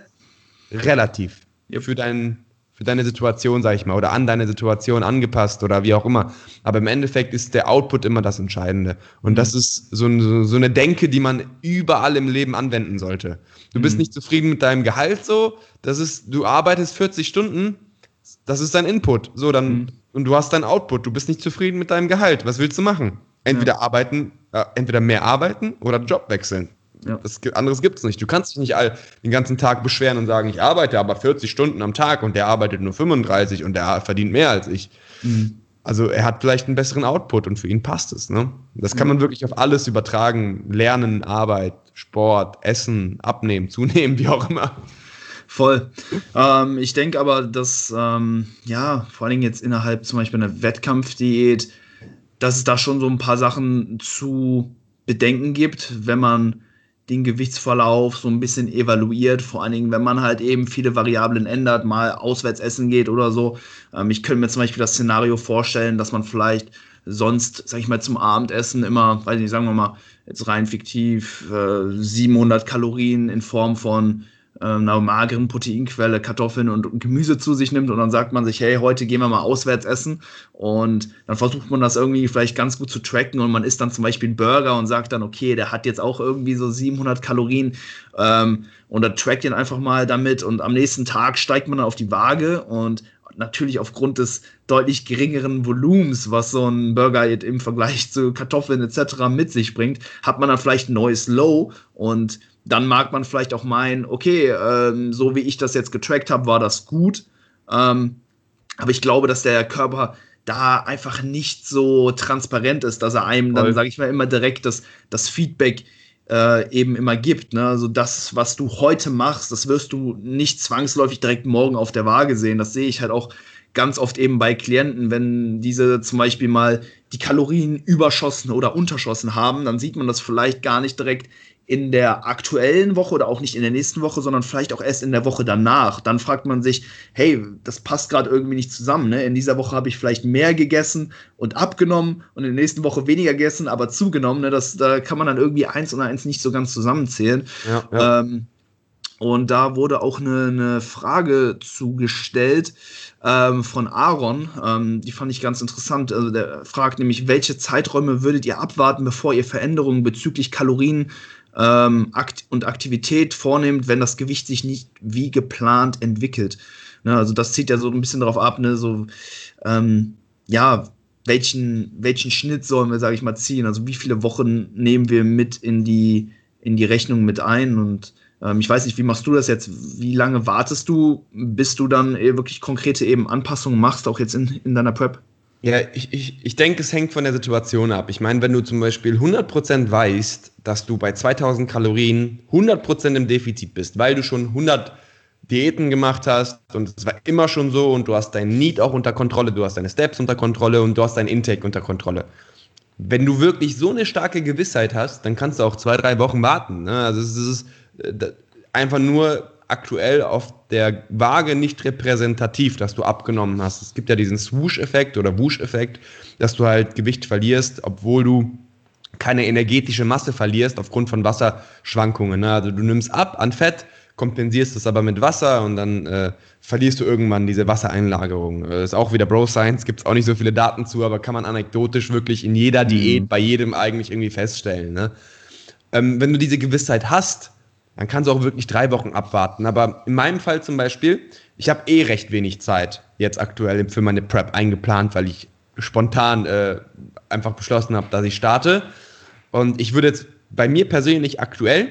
relativ Yep. für, dein, für deine Situation, sag ich mal, oder an deine Situation angepasst oder wie auch immer. Aber im Endeffekt ist der Output immer das Entscheidende. Und Mhm. das ist so, so, so eine Denke, die man überall im Leben anwenden sollte. Du bist Mhm. nicht zufrieden mit deinem Gehalt so, das ist, du arbeitest vierzig Stunden, das ist dein Input. So, dann, Mhm. und du hast deinen Output, du bist nicht zufrieden mit deinem Gehalt. Was willst du machen? Entweder Ja. arbeiten, äh, entweder mehr arbeiten oder Job wechseln. Ja. Das, anderes gibt es nicht. Du kannst dich nicht all, den ganzen Tag beschweren und sagen, ich arbeite aber vierzig Stunden am Tag und der arbeitet nur fünfunddreißig und der verdient mehr als ich. Mhm. Also er hat vielleicht einen besseren Output und für ihn passt es. Ne? Das kann Ja. man wirklich auf alles übertragen. Lernen, Arbeit, Sport, Essen, Abnehmen, Zunehmen, wie auch immer. Voll. Ähm, ich denke aber, dass, ähm, ja, vor allen Dingen jetzt innerhalb zum Beispiel einer Wettkampfdiät, dass es da schon so ein paar Sachen zu bedenken gibt, wenn man den Gewichtsverlauf so ein bisschen evaluiert, vor allen Dingen, wenn man halt eben viele Variablen ändert, mal auswärts essen geht oder so. Ähm, ich könnte mir zum Beispiel das Szenario vorstellen, dass man vielleicht sonst, sag ich mal, zum Abendessen immer, weiß nicht, sagen wir mal, jetzt rein fiktiv, äh, siebenhundert Kalorien in Form von äh, einer mageren Proteinquelle, Kartoffeln und Gemüse zu sich nimmt und dann sagt man sich, hey, heute gehen wir mal auswärts essen und dann versucht man das irgendwie vielleicht ganz gut zu tracken und man isst dann zum Beispiel einen Burger und sagt dann, okay, der hat jetzt auch irgendwie so siebenhundert Kalorien ähm, und dann trackt ihn einfach mal damit und am nächsten Tag steigt man dann auf die Waage und natürlich aufgrund des deutlich geringeren Volumens, was so ein Burger im Vergleich zu Kartoffeln et cetera mit sich bringt, hat man dann vielleicht ein neues Low und dann mag man vielleicht auch meinen, okay, ähm, so wie ich das jetzt getrackt habe, war das gut. Ähm, aber ich glaube, dass der Körper da einfach nicht so transparent ist, dass er einem dann, Voll. sage ich mal, immer direkt das, das Feedback äh, eben immer gibt. Ne? Also das, was du heute machst, das wirst du nicht zwangsläufig direkt morgen auf der Waage sehen. Das sehe ich halt auch ganz oft eben bei Klienten, wenn diese zum Beispiel mal die Kalorien überschossen oder unterschossen haben, dann sieht man das vielleicht gar nicht direkt in der aktuellen Woche oder auch nicht in der nächsten Woche, sondern vielleicht auch erst in der Woche danach. Dann fragt man sich, hey, das passt gerade irgendwie nicht zusammen. Ne? In dieser Woche habe ich vielleicht mehr gegessen und abgenommen und in der nächsten Woche weniger gegessen, aber zugenommen. Ne? Das, da kann man dann irgendwie eins und eins nicht so ganz zusammenzählen. Ja, ja. Ähm, und da wurde auch eine, eine Frage zugestellt ähm, von Aaron. Ähm, die fand ich ganz interessant. Also der fragt nämlich, welche Zeiträume würdet ihr abwarten, bevor ihr Veränderungen bezüglich Kalorien ähm, Akt und Aktivität vornehmt, wenn das Gewicht sich nicht wie geplant entwickelt? Ne, also das zieht ja so ein bisschen darauf ab, ne, so ähm, ja, welchen, welchen Schnitt sollen wir, sage ich mal, ziehen? Also wie viele Wochen nehmen wir mit in die, in die Rechnung mit ein und Ähm, ich weiß nicht, wie machst du das jetzt? Wie lange wartest du, bis du dann eh wirklich konkrete eben Anpassungen machst, auch jetzt in, in deiner Prep? Ja, ich, ich, ich denke, es hängt von der Situation ab. Ich meine, wenn du zum Beispiel hundert Prozent weißt, dass du bei zweitausend Kalorien hundert Prozent im Defizit bist, weil du schon hundert Diäten gemacht hast und es war immer schon so und du hast dein Need auch unter Kontrolle, du hast deine Steps unter Kontrolle und du hast dein Intake unter Kontrolle. Wenn du wirklich so eine starke Gewissheit hast, dann kannst du auch zwei, drei Wochen warten. Ne? Also es ist äh, einfach nur aktuell auf der Waage nicht repräsentativ, dass du abgenommen hast. Es gibt ja diesen Swoosh-Effekt oder Whoosh-Effekt, dass du halt Gewicht verlierst, obwohl du keine energetische Masse verlierst aufgrund von Wasserschwankungen. Ne? Also du nimmst ab an Fett, kompensierst es aber mit Wasser und dann äh, verlierst du irgendwann diese Wassereinlagerung. Das ist auch wieder Bro Science, gibt es auch nicht so viele Daten zu, aber kann man anekdotisch wirklich in jeder Diät, mhm. bei jedem eigentlich irgendwie feststellen. Ne? Ähm, wenn du diese Gewissheit hast, dann kannst du auch wirklich drei Wochen abwarten. Aber in meinem Fall zum Beispiel, ich habe eh recht wenig Zeit jetzt aktuell für meine Prep eingeplant, weil ich spontan äh, einfach beschlossen habe, dass ich starte. Und ich würde jetzt bei mir persönlich aktuell,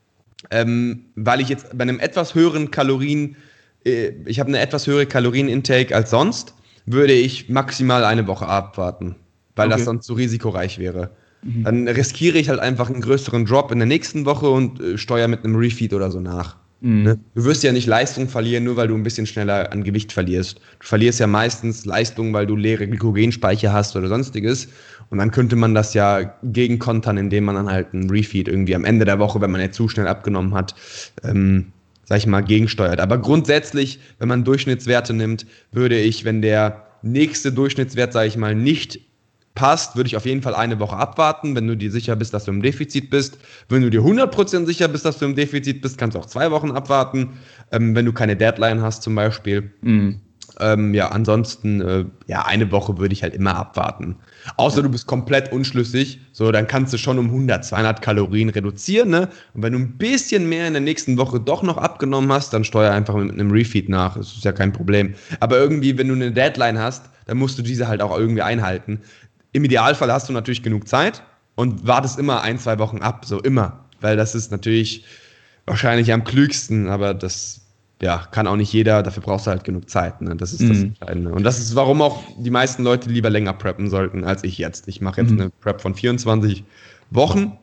ähm, weil ich jetzt bei einem etwas höheren Kalorien, äh, ich habe eine etwas höhere Kalorien-Intake als sonst, würde ich maximal eine Woche abwarten, weil okay. das sonst zu risikoreich wäre. Mhm. Dann riskiere ich halt einfach einen größeren Drop in der nächsten Woche und äh, steuere mit einem Refeed oder so nach. Mhm. Ne? Du wirst ja nicht Leistung verlieren, nur weil du ein bisschen schneller an Gewicht verlierst. Du verlierst ja meistens Leistung, weil du leere Glykogenspeicher hast oder sonstiges. Und dann könnte man das ja gegenkontern, indem man dann halt einen Refeed irgendwie am Ende der Woche, wenn man jetzt zu schnell abgenommen hat, ähm, sag ich mal, gegensteuert. Aber grundsätzlich, wenn man Durchschnittswerte nimmt, würde ich, wenn der nächste Durchschnittswert, sag ich mal, nicht passt, würde ich auf jeden Fall eine Woche abwarten, wenn du dir sicher bist, dass du im Defizit bist. Wenn du dir hundert Prozent sicher bist, dass du im Defizit bist, kannst du auch zwei Wochen abwarten, ähm, wenn du keine Deadline hast zum Beispiel. Mhm. Ähm, ja, ansonsten, äh, ja, eine Woche würde ich halt immer abwarten. Außer du bist komplett unschlüssig, so, dann kannst du schon um hundert, zweihundert Kalorien reduzieren, ne? Und wenn du ein bisschen mehr in der nächsten Woche doch noch abgenommen hast, dann steuer einfach mit einem Refeed nach, das ist ja kein Problem. Aber irgendwie, wenn du eine Deadline hast, dann musst du diese halt auch irgendwie einhalten. Im Idealfall hast du natürlich genug Zeit und wartest immer ein, zwei Wochen ab, so immer. Weil das ist natürlich wahrscheinlich am klügsten, aber das ja, kann auch nicht jeder, dafür brauchst du halt genug Zeit. Ne? Das ist das mhm. Entscheidende. Und das ist, warum auch die meisten Leute lieber länger preppen sollten als ich jetzt. Ich mache jetzt mhm. eine Prep von vierundzwanzig Wochen.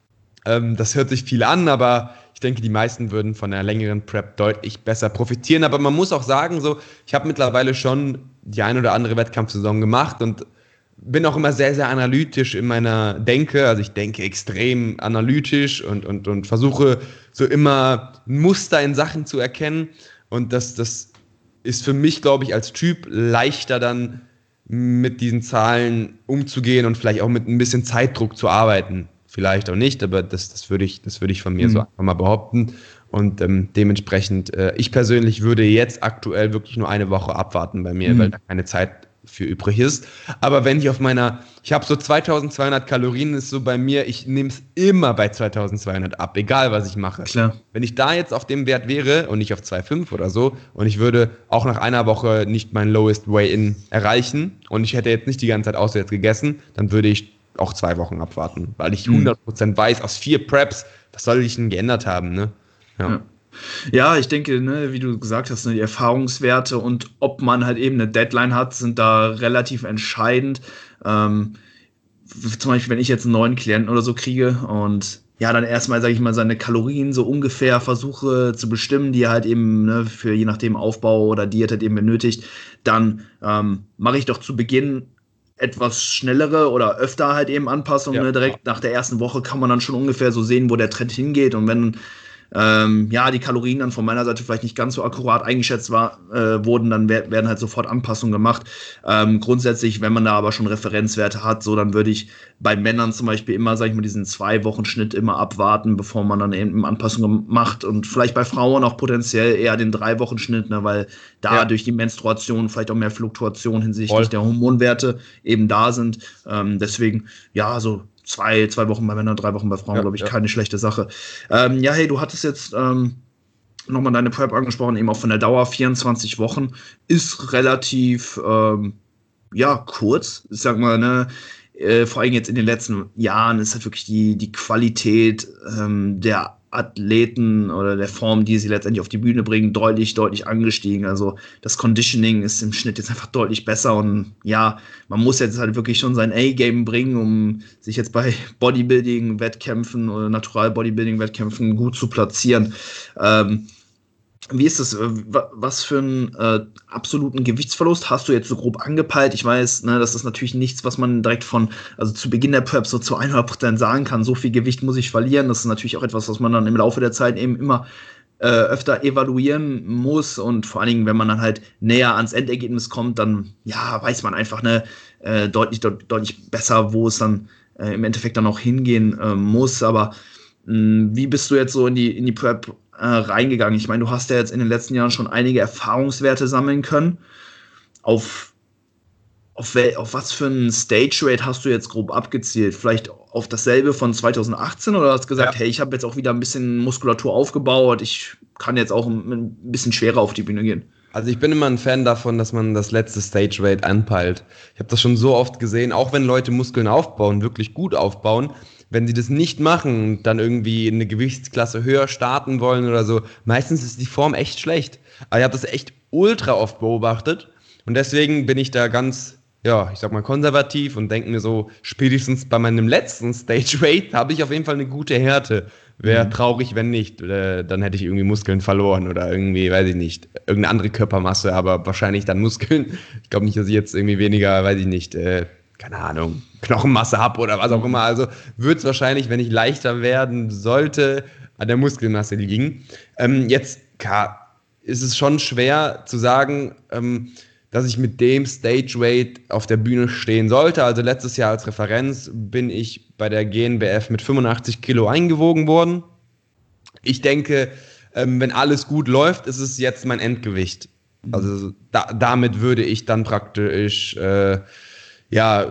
Ähm, das hört sich viel an, aber ich denke, die meisten würden von einer längeren Prep deutlich besser profitieren. Aber man muss auch sagen, so, ich habe mittlerweile schon die ein oder andere Wettkampfsaison gemacht und bin auch immer sehr, sehr analytisch in meiner Denke. Also ich denke extrem analytisch und, und, und versuche so immer Muster in Sachen zu erkennen. Und das, das ist für mich, glaube ich, als Typ leichter dann mit diesen Zahlen umzugehen und vielleicht auch mit ein bisschen Zeitdruck zu arbeiten. Vielleicht auch nicht, aber das, das würde ich, das würde ich von mir mhm. so einfach mal behaupten. Und ähm, dementsprechend, äh, ich persönlich würde jetzt aktuell wirklich nur eine Woche abwarten bei mir, mhm. weil da keine Zeit für übrig ist. Aber wenn ich auf meiner, ich habe so zweitausendzweihundert Kalorien, ist so bei mir, ich nehme es immer bei zweitausendzweihundert ab, egal was ich mache. Klar. Wenn ich da jetzt auf dem Wert wäre und nicht auf zwei Komma fünf oder so und ich würde auch nach einer Woche nicht mein Lowest Weigh-In erreichen und ich hätte jetzt nicht die ganze Zeit auswärts gegessen, dann würde ich auch zwei Wochen abwarten, weil ich hundert Prozent weiß, aus vier Preps, was soll ich denn geändert haben, ne? Ja. ja. Ja, ich denke, ne, wie du gesagt hast, ne, die Erfahrungswerte und ob man halt eben eine Deadline hat, sind da relativ entscheidend. Ähm, zum Beispiel, wenn ich jetzt einen neuen Klienten oder so kriege und ja, dann erstmal, sage ich mal, seine Kalorien so ungefähr versuche zu bestimmen, die er halt eben ne, für je nachdem Aufbau oder Diät halt eben benötigt, dann ähm, mache ich doch zu Beginn etwas schnellere oder öfter halt eben Anpassungen. Ja. Ne? Direkt nach der ersten Woche kann man dann schon ungefähr so sehen, wo der Trend hingeht. Und wenn ähm, ja die Kalorien dann von meiner Seite vielleicht nicht ganz so akkurat eingeschätzt war, äh, wurden, dann wer- werden halt sofort Anpassungen gemacht. Ähm, grundsätzlich, wenn man da aber schon Referenzwerte hat, so dann würde ich bei Männern zum Beispiel immer, sag ich mal, diesen Zwei-Wochen-Schnitt immer abwarten, bevor man dann eben Anpassungen macht. Und vielleicht bei Frauen auch potenziell eher den Drei-Wochen-Schnitt, ne, weil da Ja. durch die Menstruation vielleicht auch mehr Fluktuation hinsichtlich Voll. der Hormonwerte eben da sind. Ähm, deswegen, ja, so zwei, zwei Wochen bei Männern, drei Wochen bei Frauen, Ja, glaube ich, ja. keine schlechte Sache. Ähm, ja, hey, du hattest jetzt ähm, nochmal deine Prep angesprochen, eben auch von der Dauer, vierundzwanzig Wochen, ist relativ, ähm, ja, kurz. Ich sag mal, ne, äh, vor allem jetzt in den letzten Jahren ist halt wirklich die, die Qualität ähm, der Athleten oder der Form, die sie letztendlich auf die Bühne bringen, deutlich, deutlich angestiegen. Also das Conditioning ist im Schnitt jetzt einfach deutlich besser und ja, man muss jetzt halt wirklich schon sein A-Game bringen, um sich jetzt bei Bodybuilding-Wettkämpfen oder Natural-Bodybuilding-Wettkämpfen gut zu platzieren. Ähm, Wie ist das? Was für einen äh, absoluten Gewichtsverlust hast du jetzt so grob angepeilt? Ich weiß, ne, das ist natürlich nichts, was man direkt von, also zu Beginn der Prep so zu hundert Prozent sagen kann. So viel Gewicht muss ich verlieren. Das ist natürlich auch etwas, was man dann im Laufe der Zeit eben immer äh, öfter evaluieren muss. Und vor allen Dingen, wenn man dann halt näher ans Endergebnis kommt, dann, ja, weiß man einfach, ne, äh, deutlich, de- deutlich besser, wo es dann äh, im Endeffekt dann auch hingehen äh, muss. Aber mh, wie bist du jetzt so in die, in die Prep äh, reingegangen? Ich meine, du hast ja jetzt in den letzten Jahren schon einige Erfahrungswerte sammeln können. Auf, auf, wel, auf was für einen Stage Rate hast du jetzt grob abgezielt? Vielleicht auf dasselbe von zwanzig achtzehn oder hast du gesagt, Ja. hey, ich habe jetzt auch wieder ein bisschen Muskulatur aufgebaut, ich kann jetzt auch ein, ein bisschen schwerer auf die Bühne gehen? Also ich bin immer ein Fan davon, dass man das letzte Stage Rate anpeilt. Ich habe das schon so oft gesehen, auch wenn Leute Muskeln aufbauen, wirklich gut aufbauen, wenn sie das nicht machen und dann irgendwie in eine Gewichtsklasse höher starten wollen oder so, meistens ist die Form echt schlecht. Aber ich habe das echt ultra oft beobachtet und deswegen bin ich da ganz, ja, ich sag mal konservativ und denke mir so, spätestens bei meinem letzten Stage Rate habe ich auf jeden Fall eine gute Härte. Wäre Mhm. traurig, wenn nicht. Äh, dann hätte ich irgendwie Muskeln verloren oder irgendwie, weiß ich nicht, irgendeine andere Körpermasse, aber wahrscheinlich dann Muskeln. Ich glaube nicht, dass ich jetzt irgendwie weniger, weiß ich nicht, äh, keine Ahnung, Knochenmasse habe oder was auch immer. Also wird es wahrscheinlich, wenn ich leichter werden sollte, an der Muskelmasse liegen. Ähm, jetzt klar, ist es schon schwer zu sagen, ähm, dass ich mit dem Stage Weight auf der Bühne stehen sollte. Also letztes Jahr als Referenz bin ich bei der G N B F mit fünfundachtzig Kilo eingewogen worden. Ich denke, ähm, wenn alles gut läuft, ist es jetzt mein Endgewicht. Also da, damit würde ich dann praktisch äh, ja,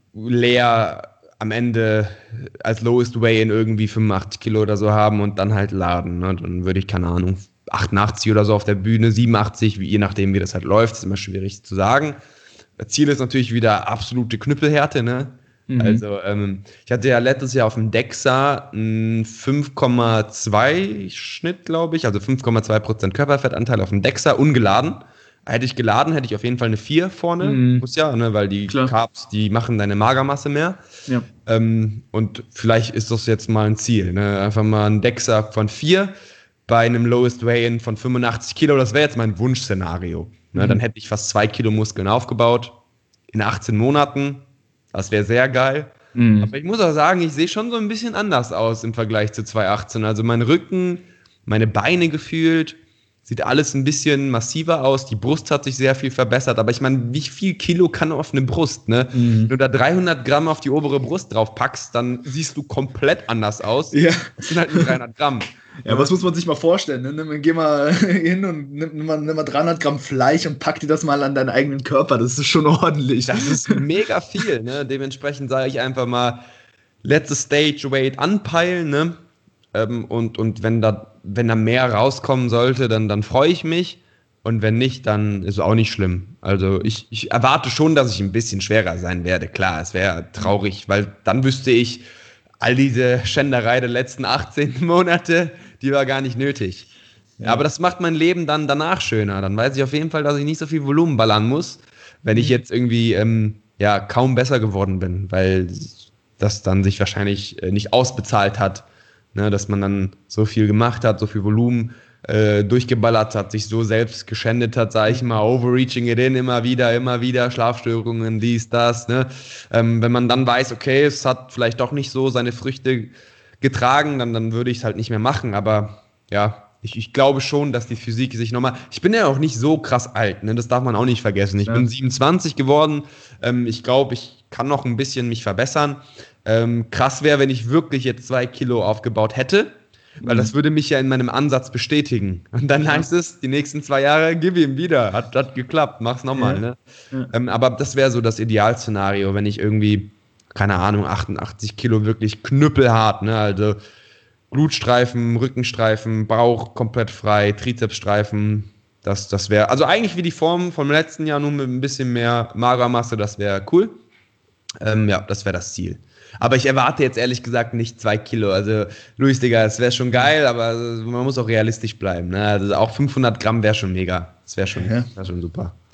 leer am Ende als Lowest Weigh-In irgendwie fünfundachtzig Kilo oder so haben und dann halt laden. Ne? Dann würde ich, keine Ahnung, achtundachtzig oder so auf der Bühne, siebenundachtzig, je nachdem, wie das halt läuft, ist immer schwierig zu sagen. Das Ziel ist natürlich wieder absolute Knüppelhärte, ne? Mhm. Also, ähm, ich hatte ja letztes Jahr auf dem DEXA einen fünf Komma zwei Schnitt, glaube ich, also fünf Komma zwei Prozent Körperfettanteil auf dem DEXA, ungeladen. Hätte ich geladen, hätte ich auf jeden Fall eine vier vorne. Mhm. Muss ja, ne, weil die Klar. Carbs, die machen deine Magermasse mehr. Ja. Ähm, und vielleicht ist das jetzt mal ein Ziel. Ne? Einfach mal ein DEXA von vier bei einem Lowest Weigh-In von fünfundachtzig Kilo. Das wäre jetzt mein Wunschszenario. Ne? Mhm. Dann hätte ich fast zwei Kilo Muskeln aufgebaut in achtzehn Monaten. Das wäre sehr geil. Mhm. Aber ich muss auch sagen, ich sehe schon so ein bisschen anders aus im Vergleich zu zwanzig achtzehn. Also mein Rücken, meine Beine gefühlt, sieht alles ein bisschen massiver aus. Die Brust hat sich sehr viel verbessert. Aber ich meine, wie viel Kilo kann auf eine Brust, ne? Mhm. Wenn du da dreihundert Gramm auf die obere Brust drauf packst, dann siehst du komplett anders aus. Ja. Das sind halt nur dreihundert Gramm. Ja, was muss man sich mal vorstellen? Ne? Nimm, geh mal hin und nimm, nimm, mal, nimm mal dreihundert Gramm Fleisch und pack dir das mal an deinen eigenen Körper. Das ist schon ordentlich. Das ist mega viel, ne? Dementsprechend sage ich einfach mal, letztes Stage Weight anpeilen, ne? Ähm, und, und wenn da, wenn da mehr rauskommen sollte, dann, dann freue ich mich. Und wenn nicht, dann ist es auch nicht schlimm. Also ich, ich erwarte schon, dass ich ein bisschen schwerer sein werde. Klar, es wäre traurig, weil dann wüsste ich, all diese Schänderei der letzten achtzehn Monate, die war gar nicht nötig. Ja. Aber das macht mein Leben dann danach schöner. Dann weiß ich auf jeden Fall, dass ich nicht so viel Volumen ballern muss, wenn ich jetzt irgendwie ähm, ja, kaum besser geworden bin, weil das dann sich wahrscheinlich äh, nicht ausbezahlt hat, ne, dass man dann so viel gemacht hat, so viel Volumen äh, durchgeballert hat, sich so selbst geschändet hat, sage ich mal, overreaching it in, immer wieder, immer wieder, Schlafstörungen, dies, das. Ne? Ähm, wenn man dann weiß, okay, es hat vielleicht doch nicht so seine Früchte getragen, dann, dann würde ich es halt nicht mehr machen. Aber ja, ich, ich glaube schon, dass die Physik sich nochmal. Ich bin ja auch nicht so krass alt, ne? Das darf man auch nicht vergessen. Ich Ja. bin siebenundzwanzig geworden. Ähm, ich glaube, ich kann noch ein bisschen mich verbessern. Ähm, krass wäre, wenn ich wirklich jetzt zwei Kilo aufgebaut hätte, weil Mhm. das würde mich ja in meinem Ansatz bestätigen. Und dann heißt es, die nächsten zwei Jahre, gib ihm wieder. Hat, hat geklappt, mach's nochmal. Ja. Ne? Ja. Ähm, aber das wäre so das Idealszenario, wenn ich irgendwie, keine Ahnung, achtundachtzig Kilo wirklich knüppelhart, ne? Also Glutstreifen, Rückenstreifen, Bauch komplett frei, Trizepsstreifen. Das, das wäre, also eigentlich wie die Form vom letzten Jahr, nur mit ein bisschen mehr Magermasse, das wäre cool. Ähm, ja, das wäre das Ziel. Aber ich erwarte jetzt ehrlich gesagt nicht zwei Kilo. Also, Luis, Digga, das wäre schon geil, aber man muss auch realistisch bleiben. Ne? Also auch fünfhundert Gramm wäre schon mega. Das wäre schon, Ja. wär schon super.